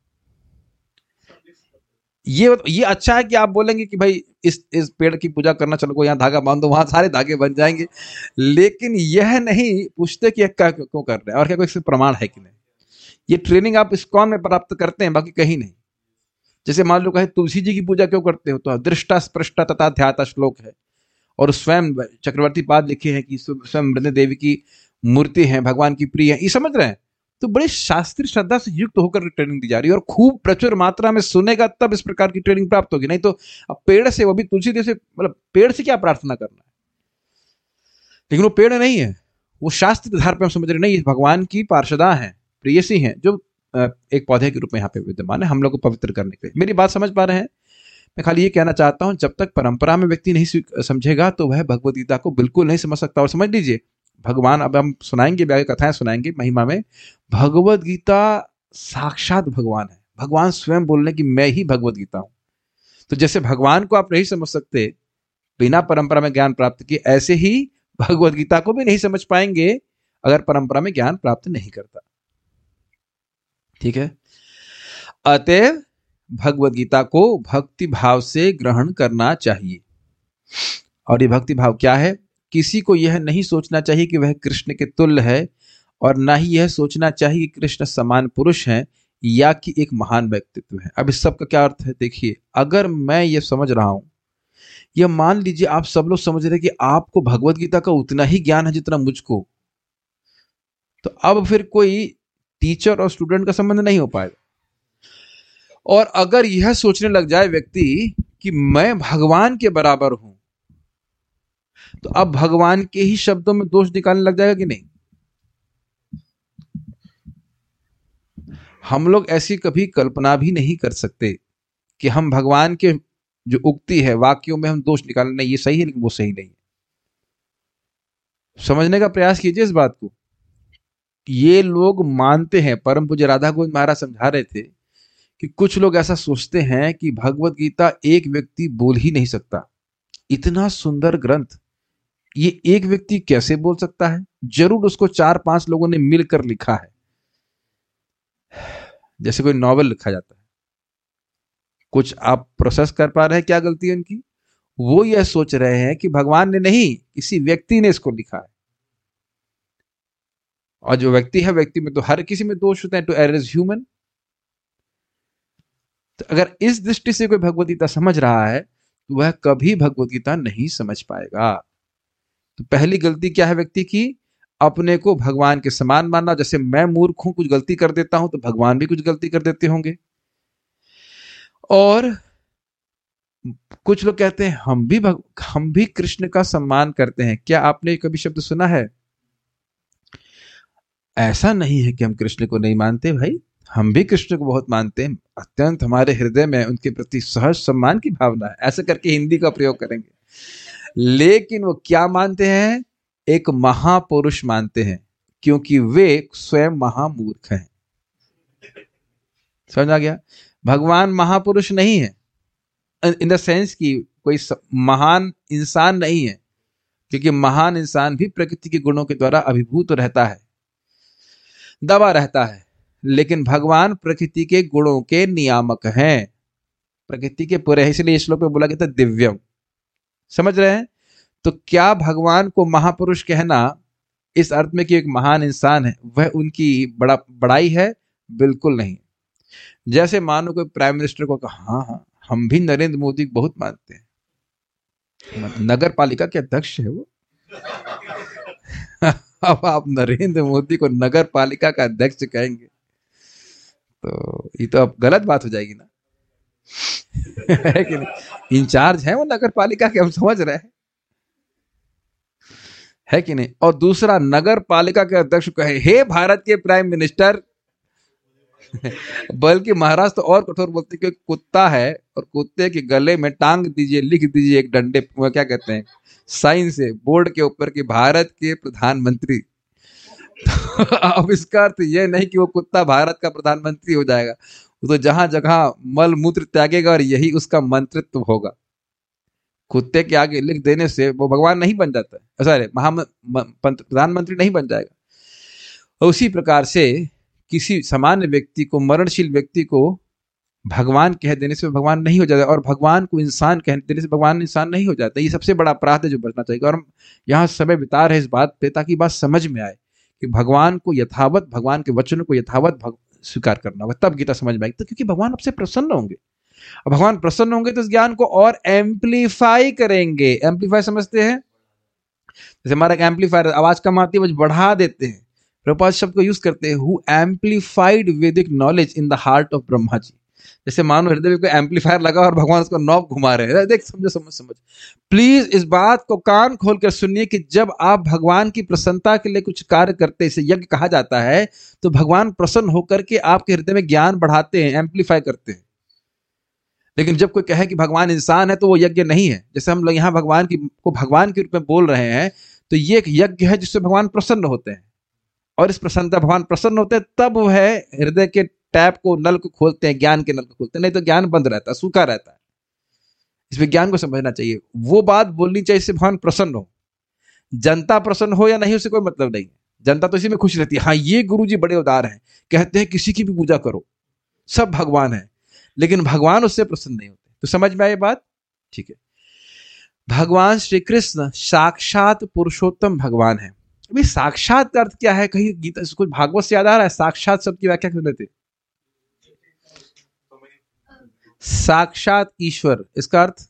ये अच्छा है कि आप बोलेंगे कि भाई इस पेड़ की पूजा करना, चलो को यहाँ धागा बांध दो, वहां सारे धागे बन जाएंगे, लेकिन यह नहीं पूछते कि क्यों कर रहे हैं और क्या कोई प्रमाण है कि नहीं। ये ट्रेनिंग आप इस्कॉन में प्राप्त करते हैं, बाकी कहीं नहीं। जैसे मान लो कहे तुलसी जी की पूजा क्यों करते हो, तो दृष्टा स्पृष्टा तथा ध्याता श्लोक है, और स्वयं चक्रवर्ती पाद लिखे हैं कि स्वयं वृंदा देवी की मूर्ति है, भगवान की प्रिय है, ये समझ रहे हैं। तो बड़े शास्त्रीय श्रद्धा से युक्त होकर ट्रेनिंग दी जा रही है, और खूब प्रचुर मात्रा में सुनेगा तब इस प्रकार की ट्रेनिंग प्राप्त होगी। नहीं तो अब पेड़ से, वो भी तुलसी देव से, मतलब पेड़ से क्या प्रार्थना करना है? लेकिन वो पेड़ नहीं है, वो शास्त्र आधार पर हम समझ रहे नहीं, भगवान की पार्षदा है, प्रेयसी हैं, जो एक पौधे के रूप में यहाँ पे विद्यमान है हम लोग को पवित्र करने के लिए। मेरी बात समझ पा रहे हैं? मैं खाली ये कहना चाहता हूं, जब तक परंपरा में व्यक्ति नहीं समझेगा तो वह भगवद गीता को बिल्कुल नहीं समझ सकता। और समझ लीजिए, भगवान, अब हम सुनाएंगे, आगे कथाएं सुनाएंगे महिमा में, भगवद गीता साक्षात भगवान है। भगवान स्वयं बोल रहे हैं कि मैं ही भगवद गीता हूं। तो जैसे भगवान को आप नहीं समझ सकते बिना परंपरा में ज्ञान प्राप्त किए, ऐसे ही भगवद गीता को भी नहीं समझ पाएंगे अगर परंपरा में ज्ञान प्राप्त नहीं करता। ठीक है? अतएव भगवद गीता को भक्ति भाव से ग्रहण करना चाहिए। और ये भक्ति भाव क्या है? किसी को यह नहीं सोचना चाहिए कि वह कृष्ण के तुल्य है, और ना ही यह सोचना चाहिए कि कृष्ण समान पुरुष हैं या कि एक महान व्यक्तित्व है। अब इस सब का क्या अर्थ है? देखिए, अगर मैं ये समझ रहा हूं, यह मान लीजिए आप सब लोग समझ रहे कि आपको भगवद गीता का उतना ही ज्ञान है जितना मुझको, तो अब फिर कोई टीचर और स्टूडेंट का संबंध नहीं हो पाएगा। और अगर यह सोचने लग जाए व्यक्ति कि मैं भगवान के बराबर हूं, तो अब भगवान के ही शब्दों में दोष निकालने लग जाएगा कि नहीं? हम लोग ऐसी कभी कल्पना भी नहीं कर सकते कि हम भगवान के जो उक्ति है, वाक्यों में हम दोष निकालने, नहीं ये सही है लेकिन वो सही नहीं है। समझने का प्रयास कीजिए इस बात को। ये लोग मानते हैं, परम पूज्य राधा गोविंद महाराज समझा रहे थे कि कुछ लोग ऐसा सोचते हैं कि भगवद गीता एक व्यक्ति बोल ही नहीं सकता। इतना सुंदर ग्रंथ ये एक व्यक्ति कैसे बोल सकता है? जरूर उसको 4-5 लोगों ने मिलकर लिखा है। जैसे कोई नॉवेल लिखा जाता है, कुछ आप प्रोसेस कर पा रहे हैं क्या गलती है उनकी? वो यह सोच रहे हैं कि भगवान ने नहीं, किसी व्यक्ति ने इसको लिखा है। और जो व्यक्ति है, व्यक्ति में तो हर किसी में दोष होते हैं, टू एरर इज ह्यूमन। तो अगर इस दृष्टि से कोई भगवद गीता समझ रहा है तो वह कभी भगवद गीता नहीं समझ पाएगा। तो पहली गलती क्या है व्यक्ति की? अपने को भगवान के समान मानना। जैसे मैं मूर्ख हूं, कुछ गलती कर देता हूं, तो भगवान भी कुछ गलती कर देते होंगे। और कुछ लोग कहते हैं हम भी कृष्ण का सम्मान करते हैं। क्या आपने कभी शब्द सुना है? ऐसा नहीं है कि हम कृष्ण को नहीं मानते भाई, हम भी कृष्ण को बहुत मानते हैं। अत्यंत हमारे हृदय में उनके प्रति सहज सम्मान की भावना है। ऐसा करके हिंदी का प्रयोग करेंगे। लेकिन वो क्या मानते हैं? एक महापुरुष मानते हैं, क्योंकि वे स्वयं महामूर्ख हैं। समझ आ गया? भगवान महापुरुष नहीं है इन द सेंस कि कोई महान इंसान नहीं है, क्योंकि महान इंसान भी प्रकृति के गुणों के द्वारा अभिभूत रहता है, दबा रहता है। लेकिन भगवान प्रकृति के गुणों के नियामक हैं, प्रकृति के पूरे। इसलिए इस श्लोक में बोला गया था दिव्यम। समझ रहे हैं? तो क्या भगवान को महापुरुष कहना इस अर्थ में कि एक महान इंसान है, वह उनकी बड़ाई है? बिल्कुल नहीं। जैसे मानो कोई प्राइम मिनिस्टर को कहा, हाँ हम भी नरेंद्र मोदी को बहुत मानते हैं, नगर पालिका के अध्यक्ष है वो। अब आप नरेंद्र मोदी को नगर पालिका का अध्यक्ष कहेंगे तो ये तो अब गलत बात हो जाएगी ना। है कि नहीं? इंचार्ज है वो नगर पालिका के, हम समझ रहे हैं, है कि नहीं? और दूसरा, नगर पालिका के अध्यक्ष कहे हे भारत के प्राइम मिनिस्टर, बल्कि महाराज तो और कठोर बोलते हैं कि कुत्ता है और कुत्ते के गले में टांग दीजिए, लिख दीजिए एक डंडे, वो क्या कहते हैं, साइन से बोर्ड के ऊपर कि भारत के प्रधानमंत्री। अब इसका अर्थ यह नहीं कि वो कुत्ता भारत का प्रधानमंत्री हो जाएगा, वो तो जहां जगह मल मूत्र त्यागेगा और यही उसका मंत्रित्व होगा। कुत्ते के आगे लिख देने से वो भगवान नहीं बन जाता है, सॉरी प्रधानमंत्री नहीं बन जाएगा। और उसी प्रकार से किसी सामान्य व्यक्ति को, मरणशील व्यक्ति को भगवान कह देने से भगवान नहीं हो जाता, और भगवान को इंसान कह देने से भगवान इंसान नहीं हो जाता। ये सबसे बड़ा अपराध है जो बचना चाहिए। और हम यहाँ समय बिता रहे इस बात पे ताकि बात समझ में आए कि भगवान को यथावत, भगवान के वचनों को यथावत स्वीकार करना होगा, तब गीता समझ में आएगी। तो क्योंकि भगवान आपसे प्रसन्न होंगे, और भगवान प्रसन्न होंगे तो इस ज्ञान को और एम्पलीफाई करेंगे। एम्पलीफाई समझते हैं? जैसे हमारा एक एम्पलीफायर, आवाज कम आती है, वो बढ़ा देते हैं। प्रभुपाद शब्द को यूज करते हैं, who amplified Vedic knowledge in the heart of Brahma ji. जैसे मानो हृदय में कोई एम्पलीफायर लगा और भगवान उसको नॉब घुमा रहे हैं। देख, समझो समझ समझ। प्लीज इस बात को कान खोलकर सुनिए कि जब आप भगवान की प्रसन्नता के लिए कुछ कार्य करते हैं, इसे यज्ञ कहा जाता है, तो भगवान प्रसन्न होकर के आपके हृदय में ज्ञान बढ़ाते हैं, एम्पलीफाई करते हैं। लेकिन जब कोई कहे कि भगवान इंसान है तो वो यज्ञ नहीं है। जैसे हम लोग यहाँ भगवान को भगवान के रूप में बोल रहे हैं, तो ये एक यज्ञ है जिससे भगवान प्रसन्न होते हैं। और इस प्रसन्नता, भगवान प्रसन्न होते हैं तब वह हृदय के टैप को, नल को खोलते हैं, ज्ञान के नल को खोलते हैं, नहीं तो ज्ञान बंद रहता है, सूखा रहता है। इस विज्ञान को समझना चाहिए, वो बात बोलनी चाहिए जिससे भगवान प्रसन्न हो। जनता प्रसन्न हो या नहीं उससे कोई मतलब नहीं है, जनता तो इसी में खुश रहती है। हाँ, ये गुरुजी बड़े उदार हैं, कहते हैं किसी की भी पूजा करो, सब भगवान है, लेकिन भगवान उससे प्रसन्न नहीं होते। तो समझ में आई बात? ठीक है। भगवान श्री कृष्ण साक्षात पुरुषोत्तम भगवान है। अभी साक्षात का अर्थ क्या है? कहीं गीता, कुछ भागवत से याद आ रहा है? साक्षात शब्द की व्याख्या कर लेते। साक्षात ईश्वर, इसका अर्थ?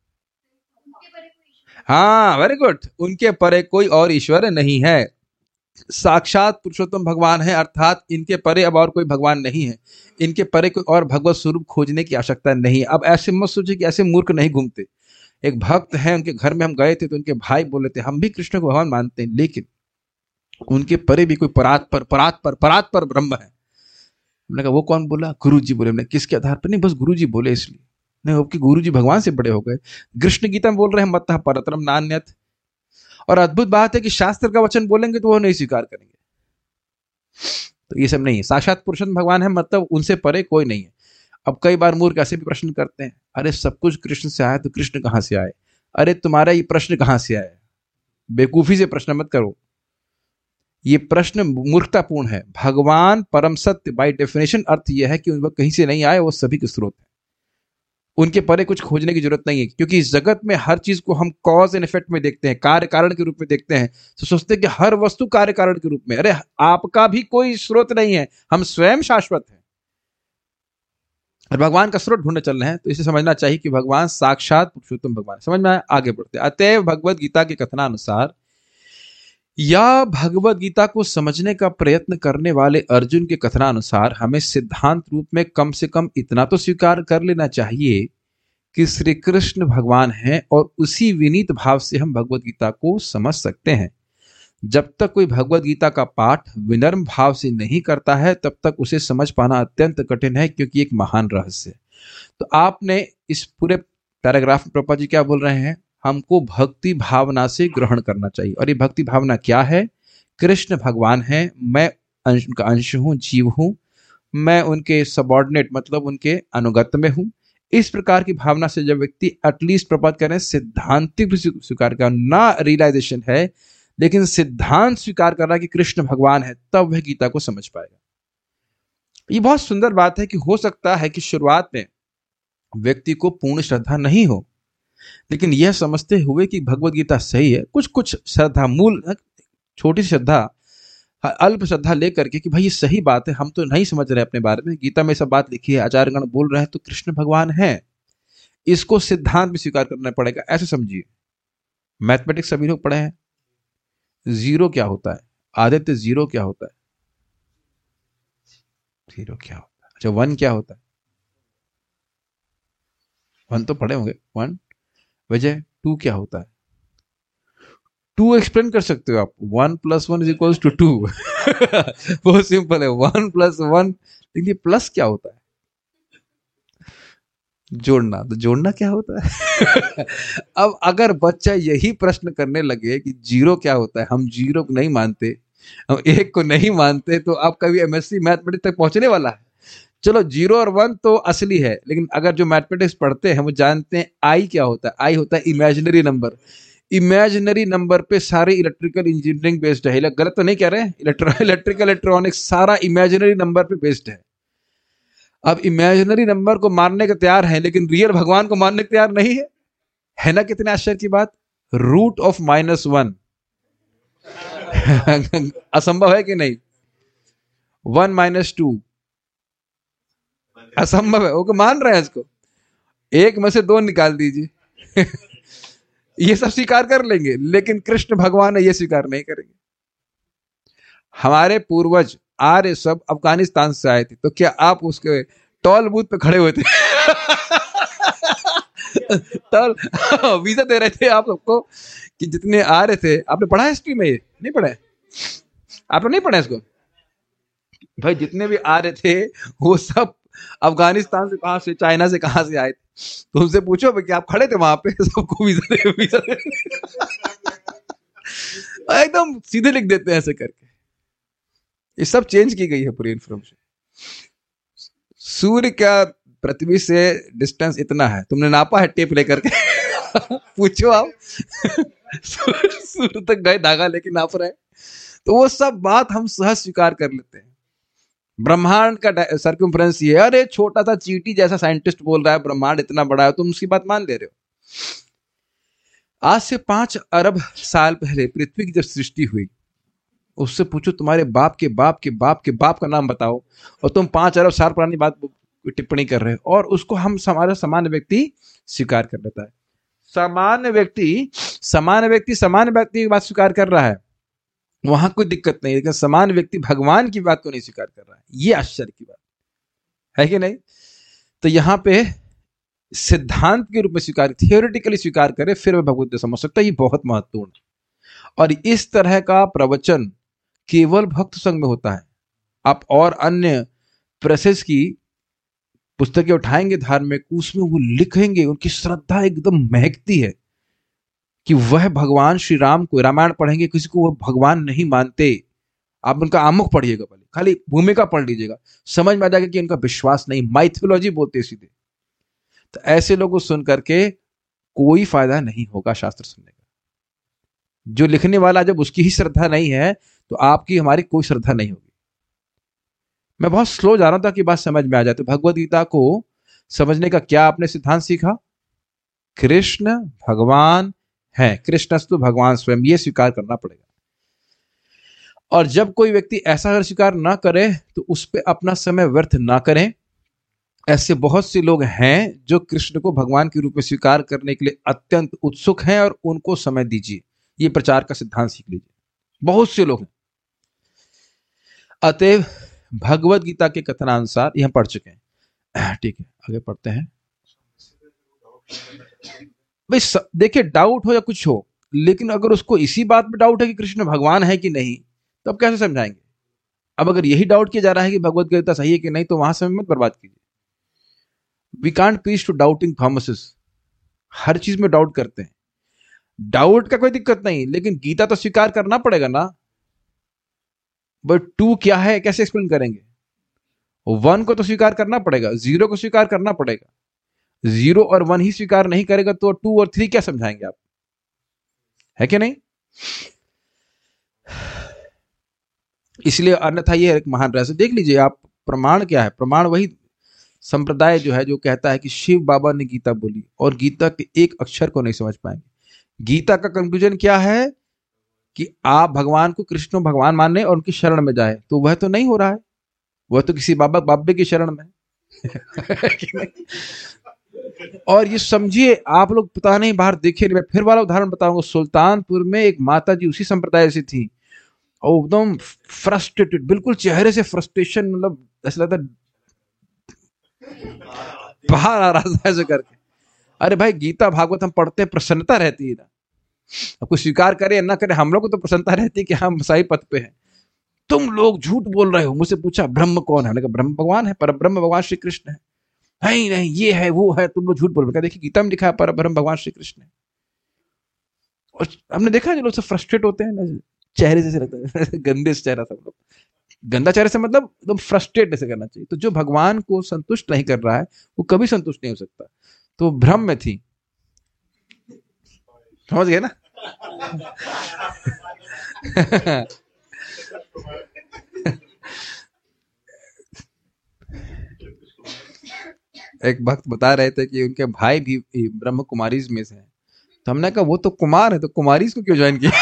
हाँ, वेरी गुड, उनके परे कोई और ईश्वर नहीं है। साक्षात पुरुषोत्तम भगवान है, अर्थात इनके परे अब और कोई भगवान नहीं है, इनके परे कोई और भगवत स्वरूप खोजने की आवश्यकता नहीं। अब ऐसे मत सोचिए कि ऐसे मूर्ख नहीं घूमते। एक भक्त है, उनके घर में हम गए थे तो उनके भाई बोले थे हम भी कृष्ण को भगवान मानते हैं, लेकिन उनके परे भी कोई परात्पर ब्रह्म है। हमने कहा वो कौन बोला? गुरु जी बोले। हमने किसके आधार पर? नहीं, बस गुरु जी बोले इसलिए। नहीं, आपके गुरु जी भगवान से बड़े हो गए। कृष्ण गीता में बोल रहे हैं मत्तः परतरम नान्यत। और अद्भुत बात है कि शास्त्र का वचन बोलेंगे तो वो नहीं स्वीकार करेंगे। तो ये सब नहीं है। साक्षात पुरुषोत्तम भगवान है मतलब उनसे परे कोई नहीं है। अब कई बार मूर्ख ऐसे भी प्रश्न करते हैं, अरे सब कुछ कृष्ण से आया तो कृष्ण कहां से आए? अरे तुम्हारा ये प्रश्न कहां से आया? बेवकूफी से प्रश्न मत करो, ये प्रश्न मूर्खतापूर्ण है। भगवान परम सत्य, बाय डेफिनेशन अर्थ यह है कि वो कहीं से नहीं आए, वो सभी के स्रोत है। उनके परे कुछ खोजने की जरूरत नहीं है, क्योंकि इस जगत में हर चीज को हम कॉज एंड इफेक्ट में देखते हैं, कार्य कारण के रूप में देखते हैं। तो सोचते हैं कि हर वस्तु कार्य कारण के रूप में। अरे आपका भी कोई स्रोत नहीं है, हम स्वयं शाश्वत हैं और भगवान का स्रोत ढूंढने चल रहे हैं। तो इसे समझना चाहिए कि भगवान साक्षात पुरुषोत्तम भगवान। समझ में आया? आगे बढ़ते। अतएव भगवत गीता के कथनानुसार या भगवत गीता को समझने का प्रयत्न करने वाले अर्जुन के कथनानुसार हमें सिद्धांत रूप में कम से कम इतना तो स्वीकार कर लेना चाहिए कि श्री कृष्ण भगवान हैं, और उसी विनीत भाव से हम भगवत गीता को समझ सकते हैं। जब तक कोई भगवत गीता का पाठ विनम्र भाव से नहीं करता है, तब तक उसे समझ पाना अत्यंत कठिन है, क्योंकि एक महान रहस्य है। तो आपने इस पूरे पैराग्राफ में प्रभुपाद जी क्या बोल रहे हैं? हमको भक्ति भावना से ग्रहण करना चाहिए। और ये भक्ति भावना क्या है? कृष्ण भगवान है, मैं उनका अंश हूं, जीव हूं, मैं उनके सबॉर्डिनेट मतलब उनके अनुगत में हूं। इस प्रकार की भावना से जब व्यक्ति एटलीस्ट प्रपात करें सिद्धांतिक स्वीकार कर, ना रियलाइजेशन है लेकिन सिद्धांत स्वीकार कर रहा है कि कृष्ण भगवान है, तब वह गीता को समझ पाएगा। ये बहुत सुंदर बात है कि हो सकता है कि शुरुआत में व्यक्ति को पूर्ण श्रद्धा नहीं हो, लेकिन यह समझते हुए कि भगवत गीता सही है, कुछ कुछ श्रद्धा, मूल छोटी श्रद्धा, अल्प श्रद्धा लेकर के कि भाई ये सही बात है, हम तो नहीं समझ रहे अपने बारे में, गीता में सब बात लिखी है, आचार्यगण बोल रहे हैं तो कृष्ण भगवान है, इसको सिद्धांत में स्वीकार करना पड़ेगा। ऐसे समझिए, मैथमेटिक्स सभी लोग पढ़े हैं। जीरो क्या होता है? आदित्य, जीरो क्या होता है? जीरो क्या होता है? अच्छा, वन क्या होता है? वन तो पढ़े होंगे, वन। वजह टू क्या होता है? टू एक्सप्लेन कर सकते हो आप, 1+1 = 2। बहुत सिंपल है, 1+1। लेकिन ये प्लस क्या होता है? जोड़ना। तो जोड़ना क्या होता है? अब अगर बच्चा यही प्रश्न करने लगे कि जीरो क्या होता है, हम जीरो को नहीं मानते, हम एक को नहीं मानते, तो आप कभी एमएससी मैथमेटिक्स तक पहुंचने वाला है? चलो, 0 और 1 तो असली है, लेकिन अगर जो मैथमेटिक्स पढ़ते हैं वो जानते हैं आई क्या होता है। आई होता है इमेजिनरी नंबर। इमेजिनरी नंबर पे सारे इलेक्ट्रिकल इंजीनियरिंग बेस्ड है। गलत तो नहीं कह रहे हैं? इलेक्ट्रिकल इलेक्ट्रॉनिक्स सारा इमेजिनरी नंबर पे बेस्ड है। अब इमेजिनरी नंबर को मानने के तैयार है, लेकिन रियल भगवान को मानने के तैयार नहीं है ना? कितने आश्चर्य की बात। √(-1) असंभव है कि नहीं? 1 - 2 असंभव है। वो मान रहे हैं इसको, एक में से 2 निकाल दीजिए। ये सब स्वीकार कर लेंगे, लेकिन कृष्ण भगवान ये स्वीकार नहीं करेंगे। हमारे पूर्वज आर्य सब अफगानिस्तान से आए थे, तो क्या आप उसके टोल बूथ पे खड़े हुए थे? टोल वीजा दे रहे थे आप सबको कि जितने आ रहे थे। आपने पढ़ा है हिस्ट्री में? ये नहीं पढ़ा है? आपने नहीं पढ़ा इसको? भाई जितने भी आ रहे थे वो सब अफगानिस्तान से, कहां से, चाइना से, कहां से आए थे। तो उनसे पूछो कि आप खड़े थे वहां पे, सबको वीजा दे, वीजा दे। एकदम सीधे लिख देते हैं ऐसे करके। ये सब चेंज की गई है पूरी इन्फॉर्मेशन। सूर्य का पृथ्वी से डिस्टेंस इतना है, तुमने नापा है टेप लेकर के? पूछो आप। सूर्य तक गए धागा लेके नाप रहे हैं। तो वो सब बात हम सहज स्वीकार कर लेते हैं। ब्रह्मांड का सर्कमफ्रेंस ये, अरे छोटा सा चींटी जैसा साइंटिस्ट बोल रहा है ब्रह्मांड इतना बड़ा है, तुम उसकी बात मान ले रहे हो। आज से 5 अरब साल पहले पृथ्वी की जब सृष्टि हुई, उससे पूछो तुम्हारे बाप के बाप के बाप के बाप का नाम बताओ, और तुम 5 अरब साल पुरानी बात टिप्पणी कर रहे हो, और उसको हम हमारा सामान्य व्यक्ति स्वीकार कर लेता है। सामान्य व्यक्ति की बात स्वीकार कर रहा है, वहां कोई दिक्कत नहीं, लेकिन सामान्य व्यक्ति भगवान की बात को नहीं स्वीकार कर रहा है। ये आश्चर्य की बात है कि नहीं? तो यहां पे सिद्धांत के रूप में स्वीकार, थियोरिटिकली स्वीकार करे, फिर वह भगवत समझ सकता है। ये बहुत महत्वपूर्ण है। और इस तरह का प्रवचन केवल भक्त संघ में होता है। आप और अन्य प्रेसेस की पुस्तकें उठाएंगे धार्मिक, उसमें वो लिखेंगे, उनकी श्रद्धा एकदम महकती है कि वह भगवान श्री राम को, रामायण पढ़ेंगे, किसी को वह भगवान नहीं मानते। आप उनका आमुख पढ़िएगा, पहले खाली भूमिका पढ़ लीजिएगा, समझ में आ जाएगा कि उनका विश्वास नहीं, माइथोलॉजी बोलते सीधे। तो ऐसे लोगों को सुन करके कोई फायदा नहीं होगा शास्त्र सुनने का। जो लिखने वाला जब उसकी ही श्रद्धा नहीं है, तो आपकी हमारी कोई श्रद्धा नहीं होगी। मैं बहुत स्लो जा रहा हूं ताकि बात समझ में आ जाए। तो भगवद गीता को समझने का क्या आपने सिद्धांत सीखा? कृष्ण भगवान है, कृष्णस्तु भगवान स्वयं, ये स्वीकार करना पड़ेगा। और जब कोई व्यक्ति ऐसा अगर स्वीकार ना करे, तो उस पर अपना समय व्यर्थ ना करें। ऐसे बहुत से लोग हैं जो कृष्ण को भगवान के रूप में स्वीकार करने के लिए अत्यंत उत्सुक हैं, और उनको समय दीजिए। ये प्रचार का सिद्धांत सीख लीजिए, बहुत से लोग हैं। अतएव भगवद गीता के कथनानुसार यहां पढ़ चुके हैं, ठीक है, आगे पढ़ते हैं। भाई देखिए, डाउट हो या कुछ हो, लेकिन अगर उसको इसी बात में डाउट है कि कृष्ण भगवान है कि नहीं, तो अब कैसे समझाएंगे? अब अगर यही डाउट किया जा रहा है कि भगवद गीता सही है कि नहीं, तो वहां समय मत बर्बाद कीजिए। We can't preach to doubting Thomases. हर चीज में डाउट करते हैं, डाउट का कोई दिक्कत नहीं, लेकिन गीता तो स्वीकार करना पड़ेगा ना। बट 2 क्या है कैसे एक्सप्लेन करेंगे? 1 को तो स्वीकार करना पड़ेगा, 0 को स्वीकार करना पड़ेगा। 0 और 1 ही स्वीकार नहीं करेगा तो 2 और 3 क्या समझाएंगे आप? है कि नहीं? इसलिए अन्यथा ये एक महान रहस्य। देख लीजिए आप, प्रमाण क्या है? प्रमाण वही संप्रदाय जो है जो कहता है कि शिव बाबा ने गीता बोली, और गीता के एक अक्षर को नहीं समझ पाएंगे। गीता का कंक्लूजन क्या है कि आप भगवान को कृष्ण भगवान माने और उनकी शरण में जाए, तो वह तो नहीं हो रहा है, वह तो किसी बाबे की शरण में है। और ये समझिए, आप लोग पता नहीं बाहर देखे, मैं फिर वाला उदाहरण बताऊंगा। सुल्तानपुर में एक माता जी उसी संप्रदाय से थी, और एकदम फ्रस्ट्रेटेड, बिल्कुल चेहरे से फ्रस्ट्रेशन, मतलब ऐसा लगता बाहर आ रहा था ऐसे करके। अरे भाई, गीता भागवत हम पढ़ते हैं, प्रसन्नता रहती है ना। अब कोई स्वीकार करे या ना करे, हम लोग को तो प्रसन्नता रहती है कि हम सही पथ पे हैं। तुम लोग झूठ बोल रहे हो। मुझसे पूछा ब्रह्म कौन है, मैंने कहा ब्रह्म भगवान है, पर ब्रह्म भगवान श्री कृष्ण है। नहीं नहीं ये है वो है, तुम लोग झूठ बोल रहे हो। देखिए गीता में लिखा है पर ब्रह्म भगवान श्री कृष्ण है। और हमने देखा जो लोग सब फ्रस्ट्रेट होते हैं ना, चेहरे जैसे लगता है गंदे से चेहरा, सब लोग गंदा चेहरे से मतलब एकदम फ्रस्ट्रेट ऐसे करना चाहिए। तो जो भगवान को संतुष्ट नहीं कर रहा है वो कभी संतुष्ट नहीं हो सकता। तो भ्रम में थी, समझ गए ना? एक भक्त बता रहे थे कि उनके भाई भी ब्रह्म कुमारीज में से हैं। तो हमने कहा वो तो कुमार है, तो कुमारीज को क्यों ज्वाइन किया?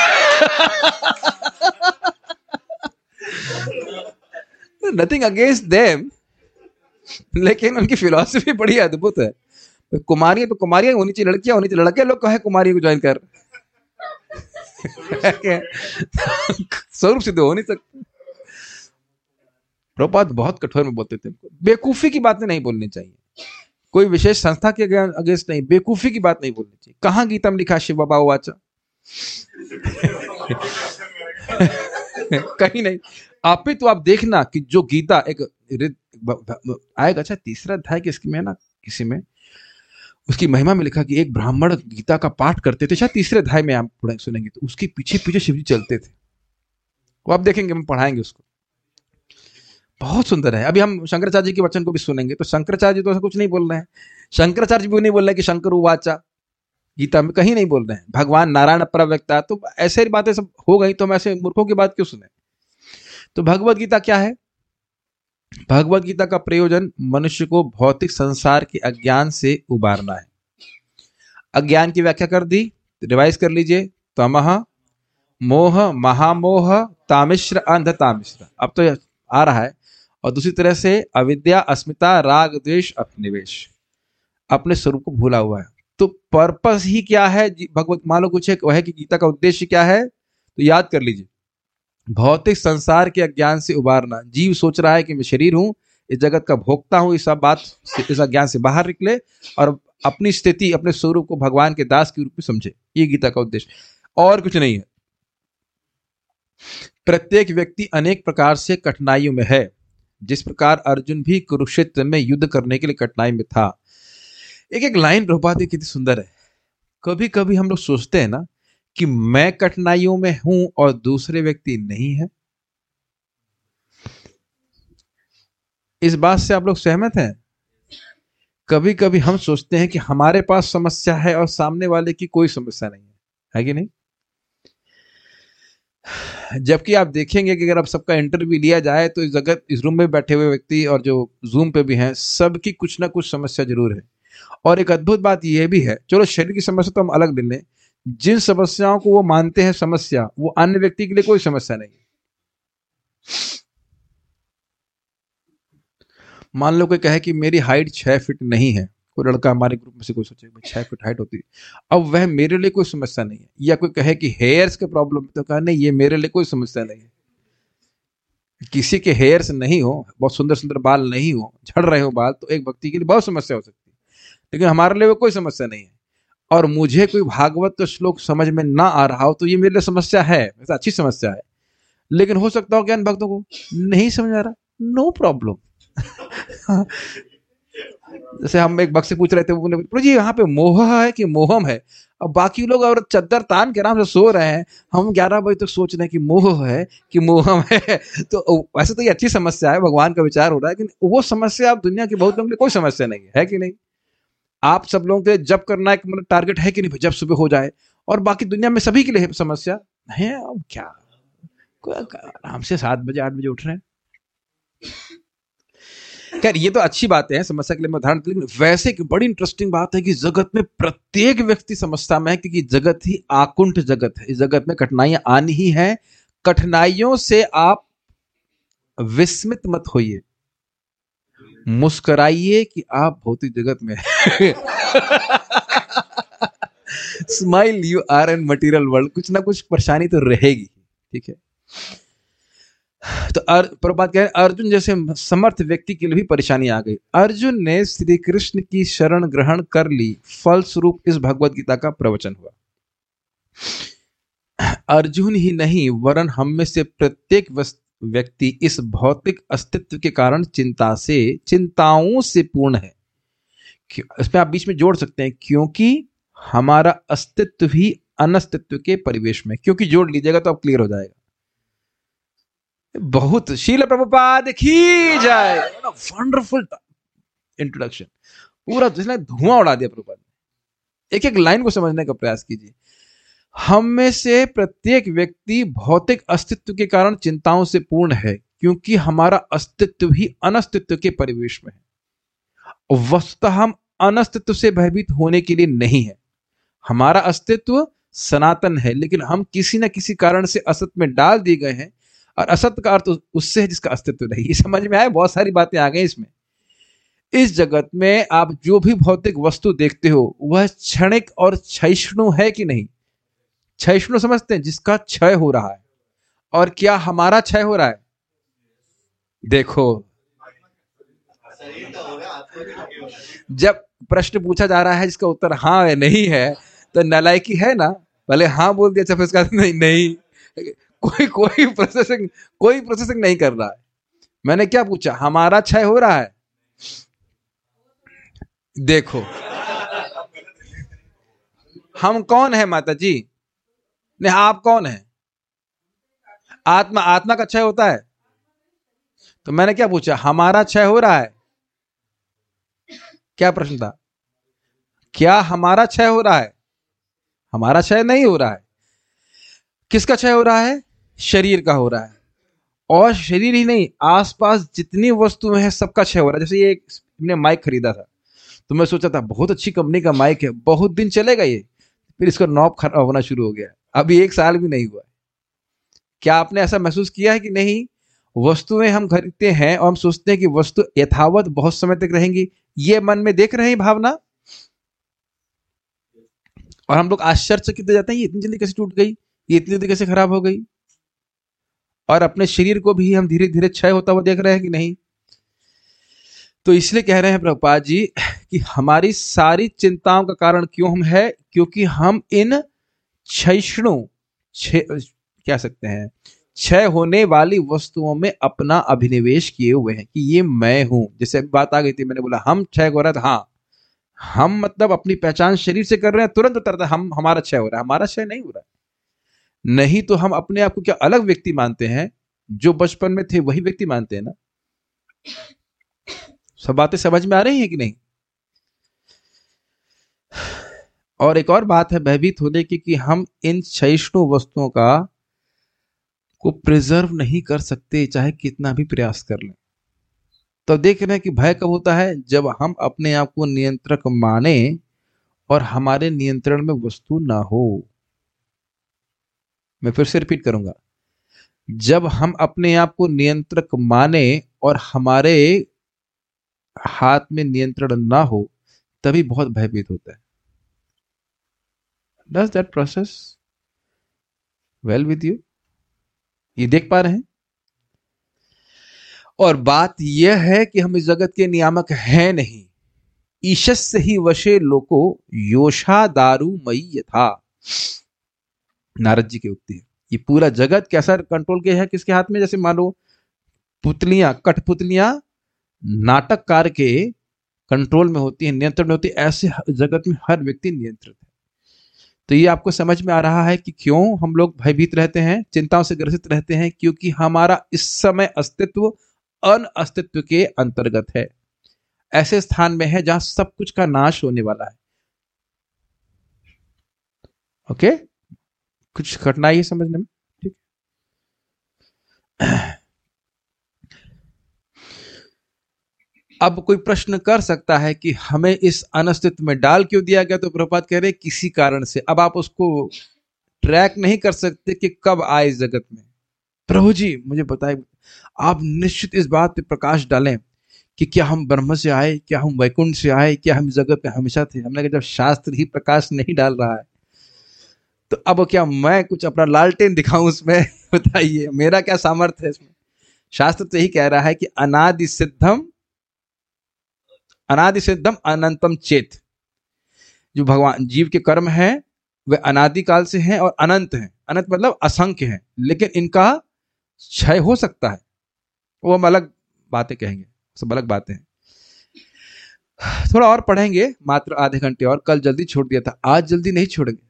नथिंग अगेंस्ट देम, लेकिन उनकी फिलॉसफी बड़ी अद्भुत है। कुमारी तो कुमारियां होनी चाहिए, लड़कियां होनी चाहिए। लड़के लोग कहे कुमारी को ज्वाइन कर। स्वरूप सिद्ध हो नहीं सकते। प्रभुपाद बहुत कठोर में बोलते थे, बेवकूफी की बातें नहीं बोलनी चाहिए, कोई विशेष संस्था के अगेंस्ट नहीं, बेवकूफी की बात नहीं बोलनी चाहिए। कहां गीता में लिखा शिव बाबा वाचा? कहीं नहीं। आप ही तो आप देखना कि जो गीता एक आएगा, अच्छा तीसरा अध्याय की इसमें ना, किसी में उसकी महिमा में लिखा कि एक ब्राह्मण गीता का पाठ करते थे, शायद तीसरे अध्याय में आप सुनेंगे, तो उसके पीछे पीछे शिवजी चलते थे। वो आप देखेंगे, हम पढ़ाएंगे उसको, बहुत सुंदर है। अभी हम शंकराचार्य जी के वचन को भी सुनेंगे, तो शंकराचार्य जी तो ऐसा कुछ नहीं बोल रहे हैं। शंकराचार्य जी भी नहीं बोल रहे हैं कि शंकर उवाचा, गीता में कहीं नहीं बोल रहे हैं। भगवान नारायण प्रव्यक्ता, तो ऐसे ही बातें सब हो गई, तो हम ऐसे मूर्खों की बात क्यों सुने? तो भगवत गीता क्या है? भगवत गीता का प्रयोजन मनुष्य को भौतिक संसार के अज्ञान से उबारना है। अज्ञान की व्याख्या कर दी, रिवाइज कर लीजिए। तमह मोह महामोह तामिश्र अंध तामिश्र, अब तो आ रहा है। और दूसरी तरह से अविद्या अस्मिता राग द्वेष अभिनिवेश, अपने स्वरूप को भूला हुआ है। तो पर्पस ही क्या है भगवत, मान लो कुछ वह है कि गीता का उद्देश्य क्या है, तो याद कर लीजिए, भौतिक संसार के अज्ञान से उबारना। जीव सोच रहा है कि मैं शरीर हूं, इस जगत का भोक्ता हूं, इस सब बात, इस अज्ञान से बाहर निकले और अपनी स्थिति, अपने स्वरूप को भगवान के दास के रूप में समझे। ये गीता का उद्देश्य, और कुछ नहीं है। प्रत्येक व्यक्ति अनेक प्रकार से कठिनाइयों में है, जिस प्रकार अर्जुन भी कुरुक्षेत्र में युद्ध करने के लिए कठिनाई में था। एक एक लाइन प्रभुपाद की कितनी सुंदर है। कभी कभी हम लोग सोचते हैं ना कि मैं कठिनाइयों में हूं और दूसरे व्यक्ति नहीं है। इस बात से आप लोग सहमत हैं? कभी कभी हम सोचते हैं कि हमारे पास समस्या है और सामने वाले की कोई समस्या नहीं है कि नहीं? जबकि आप देखेंगे कि अगर आप सबका इंटरव्यू लिया जाए तो इस जगत, इस रूम में बैठे हुए व्यक्ति और जो जूम पे भी हैं, सबकी कुछ ना कुछ समस्या जरूर है। और एक अद्भुत बात यह भी है, चलो शरीर की समस्या तो हम अलग ले लें, जिन समस्याओं को वो मानते हैं समस्या, वो अन्य व्यक्ति के लिए कोई समस्या नहीं है। मान लो कोई कहे कि मेरी हाइट 6 फीट नहीं है, कोई लड़का हमारे ग्रुप में से कोई सोचे 6 फीट हाइट होती है, अब वह मेरे लिए कोई समस्या नहीं है। या कोई कहे कि हेयर्स के प्रॉब्लम, तो कहा नहीं ये मेरे लिए कोई समस्या नहीं है। किसी के हेयर्स नहीं हो, बहुत सुंदर सुंदर बाल नहीं हो, झड़ रहे हो बाल, तो एक व्यक्ति के लिए बहुत समस्या हो सकती है, लेकिन हमारे लिए वो कोई समस्या नहीं है। और मुझे कोई भागवत का श्लोक समझ में ना आ रहा हो तो ये मेरे लिए समस्या है, वैसे अच्छी समस्या है। लेकिन हो सकता हो ज्ञान भक्तों को नहीं समझ आ रहा, नो प्रॉब्लम। जैसे हम एक भक्त से पूछ रहे थे, प्रभु जी यहाँ पे मोह है कि मोहम है? अब बाकी लोग और चद्दर तान के आराम से सो रहे हैं, हम 11 बजे तक सोच रहे हैं कि मोह है कि मोहम है। तो वैसे तो ये अच्छी समस्या है, भगवान का विचार हो रहा है, लेकिन वो समस्या आप दुनिया के बहुत लोगों के लिए कोई समस्या नहीं है कि नहीं? आप सब लोगों के जब करना एक मतलब टारगेट है कि नहीं, जब सुबह हो जाए, और बाकी दुनिया में सभी के लिए समस्या है। अब क्या, आराम से 7 बजे 8 बजे उठ रहे हैं। खैर ये तो अच्छी बात है समस्या के लिए मैं उदाहरण, लेकिन वैसे की बड़ी इंटरेस्टिंग बात है कि जगत में प्रत्येक व्यक्ति समस्या में है, क्योंकि जगत ही आकुंठ जगत है। इस जगत में कठिनाइयां आनी ही है। कठिनाइयों से आप विस्मित मत होइए, मुस्कुराइए कि आप भौतिक जगत में smile, you are in material world. कुछ ना कुछ परेशानी तो रहेगी, ठीक है? तो प्रभुपाद कह रहे हैं अर्जुन जैसे समर्थ व्यक्ति के लिए भी परेशानी आ गई। अर्जुन ने श्री कृष्ण की शरण ग्रहण कर ली, फलस्वरूप इस भगवत गीता का प्रवचन हुआ। अर्जुन ही नहीं वरन हम में से प्रत्येक व्यक्ति इस भौतिक अस्तित्व के कारण चिंताओं से पूर्ण है। इसमें आप बीच में जोड़ सकते हैं, क्योंकि हमारा अस्तित्व ही अनस्तित्व के परिवेश में। क्योंकि जोड़ लीजिएगा तो अब क्लियर हो जाएगा। बहुत शील प्रभुपाद की जाए। वंडरफुल इंट्रोडक्शन, पूरा धुआं उड़ा दिया प्रभुपाद ने। एक एक लाइन को समझने का प्रयास कीजिए। हम में से प्रत्येक व्यक्ति भौतिक अस्तित्व के कारण चिंताओं से पूर्ण है, क्योंकि हमारा अस्तित्व ही अनस्तित्व के परिवेश में है। वस्तुतः हम अनस्तित्व से भयभीत होने के लिए नहीं है। हमारा अस्तित्व सनातन है, लेकिन हम किसी न किसी कारण से असत में डाल दिए गए हैं, और असत का अर्थ उससे है जिसका अस्तित्व नहीं। ये समझ में आए? बहुत सारी बातें आ गई इसमें। इस जगत में आप जो भी भौतिक वस्तु देखते हो वह क्षणिक और क्षयिष्णु है कि नहीं? क्षयिष्णु समझते हैं, जिसका क्षय हो रहा है। और क्या हमारा क्षय हो रहा है? देखो, जब प्रश्न पूछा जा रहा है जिसका उत्तर हाँ है नहीं है, तो नालायकी है ना। भले हाँ बोल दिया, फिर उसका नहीं, कोई प्रोसेसिंग नहीं कर रहा है। मैंने क्या पूछा? हमारा क्षय हो रहा है। देखो, हम कौन है माता जी? नहीं, आप कौन है? आत्मा का क्षय होता है। तो मैंने क्या पूछा? हमारा क्षय हो रहा है। क्या प्रश्न था? क्या हमारा क्षय हो रहा है? हमारा क्षय नहीं हो रहा है। किसका क्षय हो रहा है? शरीर का हो रहा है। और शरीर ही नहीं, आसपास जितनी वस्तुएं हैं सबका क्षय हो रहा है। जैसे ये मैंने माइक खरीदा था, तो मैं सोचा था बहुत अच्छी कंपनी का माइक है, बहुत दिन चलेगा ये। फिर इसका नॉब खराब होना शुरू हो गया। अभी 1 साल भी नहीं हुआ। क्या आपने ऐसा महसूस किया है कि नहीं? वस्तुएं हम खरीदते हैं और हम सोचते हैं कि वस्तु यथावत बहुत समय तक रहेंगी। ये मन में देख रहे हैं भावना, और हम लोग आश्चर्यचकित हो जाते हैं, ये इतनी जल्दी कैसे टूट गई, ये इतनी जल्दी कैसे खराब हो गई। और अपने शरीर को भी हम धीरे धीरे क्षय होता हुआ देख रहे हैं कि नहीं? तो इसलिए कह रहे हैं प्रभुपाद जी कि हमारी सारी चिंताओं का कारण क्यों हम है? क्योंकि हम इन क्षयिष्णु, क्या सकते हैं, क्षय होने वाली वस्तुओं में अपना अभिनिवेश किए हुए हैं कि ये मैं हूं। जैसे अभी बात आ गई थी, मैंने बोला हम क्षय हो रहा था। हाँ, हम मतलब अपनी पहचान शरीर से कर रहे हैं, तुरंत उतरता हम हमारा क्षय हो रहा है। हमारा क्षय नहीं हो रहा है। नहीं तो हम अपने आप को क्या अलग व्यक्ति मानते हैं? जो बचपन में थे वही व्यक्ति मानते हैं ना। सब बातें समझ में आ रही हैं कि नहीं? और एक और बात है भयभीत होने की, कि हम इन क्षयिष्णु वस्तुओं को प्रिजर्व नहीं कर सकते, चाहे कितना भी प्रयास कर लें। तो देख रहे हैं कि भय कब होता है? जब हम अपने आप को नियंत्रक माने और हमारे नियंत्रण में वस्तु ना हो। मैं फिर से रिपीट करूंगा, जब हम अपने आप को नियंत्रक माने और हमारे हाथ में नियंत्रण ना हो, तभी बहुत भयभीत होता है। Does that process well with you? ये देख पा रहे हैं? और बात यह है कि हम इस जगत के नियामक हैं नहीं। ईशस्य ही वशे लोको योषा दारू मई यथा, नारद जी की उक्ति है। ये पूरा जगत कैसा कंट्रोल किया है? किसके हाथ में? जैसे मान लो पुतलियां, कठपुतलियां नाटककार के कंट्रोल में होती है, नियंत्रण में होती है। ऐसे जगत में हर व्यक्ति नियंत्रित है। तो ये आपको समझ में आ रहा है कि क्यों हम लोग भयभीत रहते हैं, चिंताओं से ग्रसित रहते हैं? क्योंकि हमारा इस समय अस्तित्व अनअस्तित्व के अंतर्गत है, ऐसे स्थान में है जहां सब कुछ का नाश होने वाला है। ओके, कुछ कठिनाई है समझने में? ठीक। अब कोई प्रश्न कर सकता है कि हमें इस अनस्तित्व में डाल क्यों दिया गया? तो प्रभुपाद कह रहे किसी कारण से। अब आप उसको ट्रैक नहीं कर सकते कि कब आए इस जगत में। प्रभु जी मुझे बताए, आप निश्चित इस बात पे प्रकाश डालें कि क्या हम ब्रह्म से आए, क्या हम वैकुंठ से आए, क्या हम जगत में हमेशा थे? हमने कहा जब शास्त्र ही प्रकाश नहीं डाल रहा है तो अब क्या मैं कुछ अपना लालटेन दिखाऊं उसमें? बताइए, मेरा क्या सामर्थ्य है इसमें? शास्त्र तो यही कह रहा है कि अनादि सिद्धम अनंतम चेत। जो भगवान जीव के कर्म है वे अनादिकाल से हैं और अनंत हैं। अनंत मतलब असंख्य हैं, लेकिन इनका क्षय हो सकता है। वो हम अलग बातें कहेंगे, सब अलग बातें हैं। थोड़ा और पढ़ेंगे, मात्र आधे घंटे और। कल जल्दी छोड़ दिया था, आज जल्दी नहीं छोड़ेंगे।